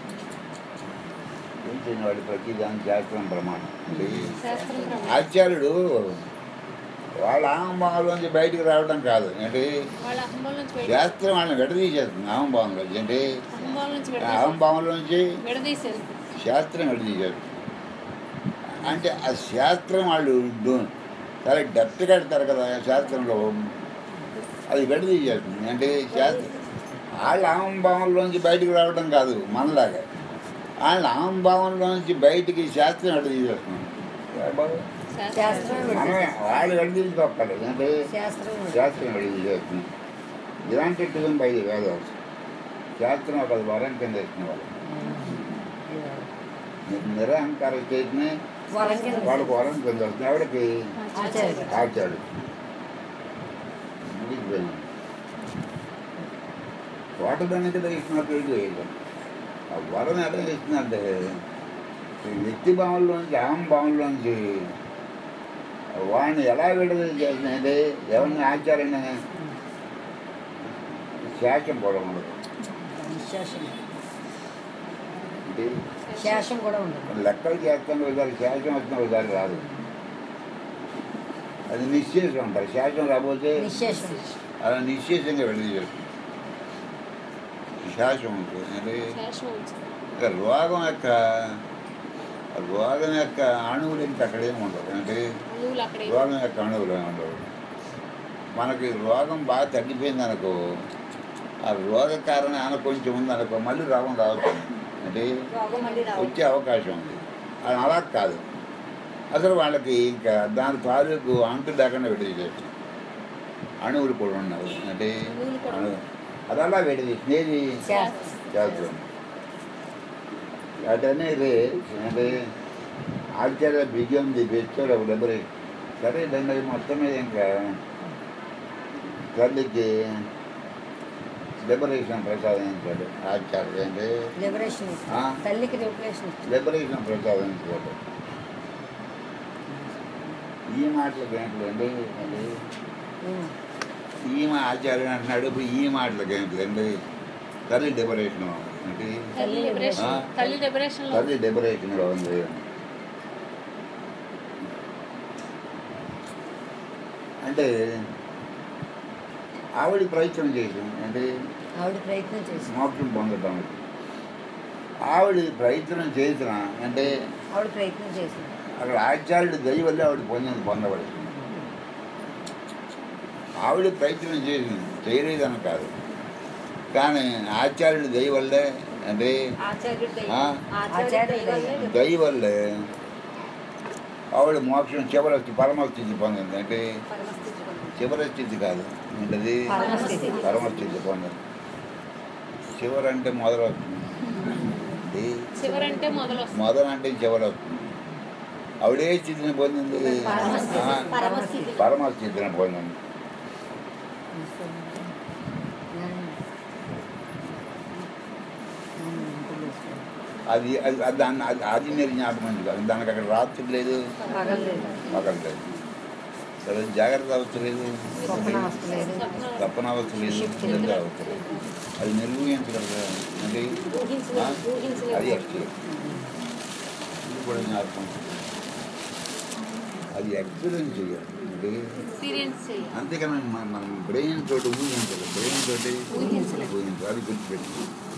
వాడు ప్రతి దాని శాస్త్రం ప్రమాణం. ఆచార్యుడు వాళ్ళ అహంభావంలోంచి బయటకు రావడం కాదు. అంటే శాస్త్రం వాళ్ళని విడదీసేస్తుంది అహంభావంలోంచి. అంటే అహంభావంలోంచి శాస్త్రం విడదీసేస్తుంది. అంటే ఆ శాస్త్రం వాళ్ళు చాలా డెప్త్ కడతారు కదా శాస్త్రంలో, అది విడదీసేస్తుంది. అంటే శాస్త్రం వాళ్ళ అహంభావంలోంచి బయటకు రావడం కాదు మనలాగా. వాళ్ళ అహంభావంలోంచి బయటికి శాస్త్రం విడదీసేస్తుంది. మనమే వాళ్ళు విడదీసుకోక్కర్లేదు. అంటే శాస్త్రం విడదీసేస్తుంది. ఇలాంటి టిజన్ బయట కాదు. శాస్త్రం ఒక వరం కింద ఇచ్చిన వాళ్ళు నిరహంకార స్టేట్ని వాళ్ళకి వరం కింద వస్తుంది. ఎవరికి? ఆచార్యుడు. తోటదాన్ని కదా ఇచ్చినట్టు ఆ వరం ఎలా ఇస్తుందంటే వ్యక్తి భావంలోంచి అహంభావంలోంచి వాడిని ఎలా విడుదల చేసినది ఎవరిని? ఆచార్యని. శాసనం కూడా ఉండదు. లెక్కలు చేస్తాను ఒకసారి శాసనం వస్తున్న ఒకసారి రాదు. అది నిశ్చేషం అంటారు. శాసనం రాబోతే అలా నిశ్చేషంగా విడుదల చేస్తుంది. శాసనం ఉంటుంది. అంటే రోగం యొక్క అణువులు ఇంక అక్కడేమి ఉండవు. అంటే రోగం యొక్క అణువులు ఏమి ఉండవు. మనకి రోగం బాగా తగ్గిపోయింది అనుకో, ఆ రోగ కారణం ఆయన కొంచెం ఉందనుకో మళ్ళీ రోగం రావచ్చు. అంటే వచ్చే అవకాశం ఉంది. అది అలా కాదు. అసలు వాళ్ళకి ఇంకా దాని తాలూకు అంటు లేకుండా విడదీసేస్తాం. అణువులు కూడా ఉన్నారు అంటే అది అలా విడదీసి ఏది శాస్త్రం అటనేది అంటే ఆచార్య బిగియం ది బెస్టర్ ఆఫ్ లిబరేషన్. సరే దాన్ని మొత్తం మీద ఇంకా తల్లికి లిబరేషన్ ప్రసాదించాడు ఆచార్య అంటే లిబరేషన్ ప్రసాదించాడు. ఈ మాటలకు ఏంటండి అంటే ఈమె ఆచార్యం అంటున్నాడు. ఇప్పుడు ఈ మాటలకు ఏంటండి తల్లి లిబరేషన్ అంటే తల్లి లిబరేషన్లో ఉంది. అంటే ఆవిడ ప్రయత్నం చేసింది అంటే మోక్షం పొందడానికి. ఆవిడ ప్రయత్నం చేసిన అంటే అక్కడ ఆచార్యుడి దయ వల్ల ఆవిడ పొందబడింది. ఆవిడ ప్రయత్నం చేసింది, చేయలేదని కాదు, కానీ ఆచార్యుడి దయ వల్లే అంటే దయ వల్లే ఆవిడ మోక్షం చివరి పరమస్థితి పొందింది. అంటే చివరి స్థితి కాదు అంటే పరమస్థితి పొందింది. చివరంటే మొదలు వస్తుంది, మొదలంటే చివరి వస్తుంది. ఆవిడే స్థితిని పొందింది, పరమస్థితిని పొందింది. అది దాన్ని అది మీరు జ్ఞాపకం కాదు. దానికి అక్కడ రాత్రి లేదు, పగలు లేదు, సరే జాగ్రత్త అవస్థ లేదు, తప్పన అవస్థ లేదు, నిద్ర అవస్థ లేదు. అది నిర్వహించగలరు అంటే అది ఎక్స్పీరియన్స్. ఇది కూడా జ్ఞాపకం, అది ఎక్స్పీరియన్స్ చేయాలి. అంతేకాని మనం బ్రెయిన్ తోటి ఊహించాలి, బ్రెయిన్ తోటి ఊహించాలి. అది గుర్తుపెట్టి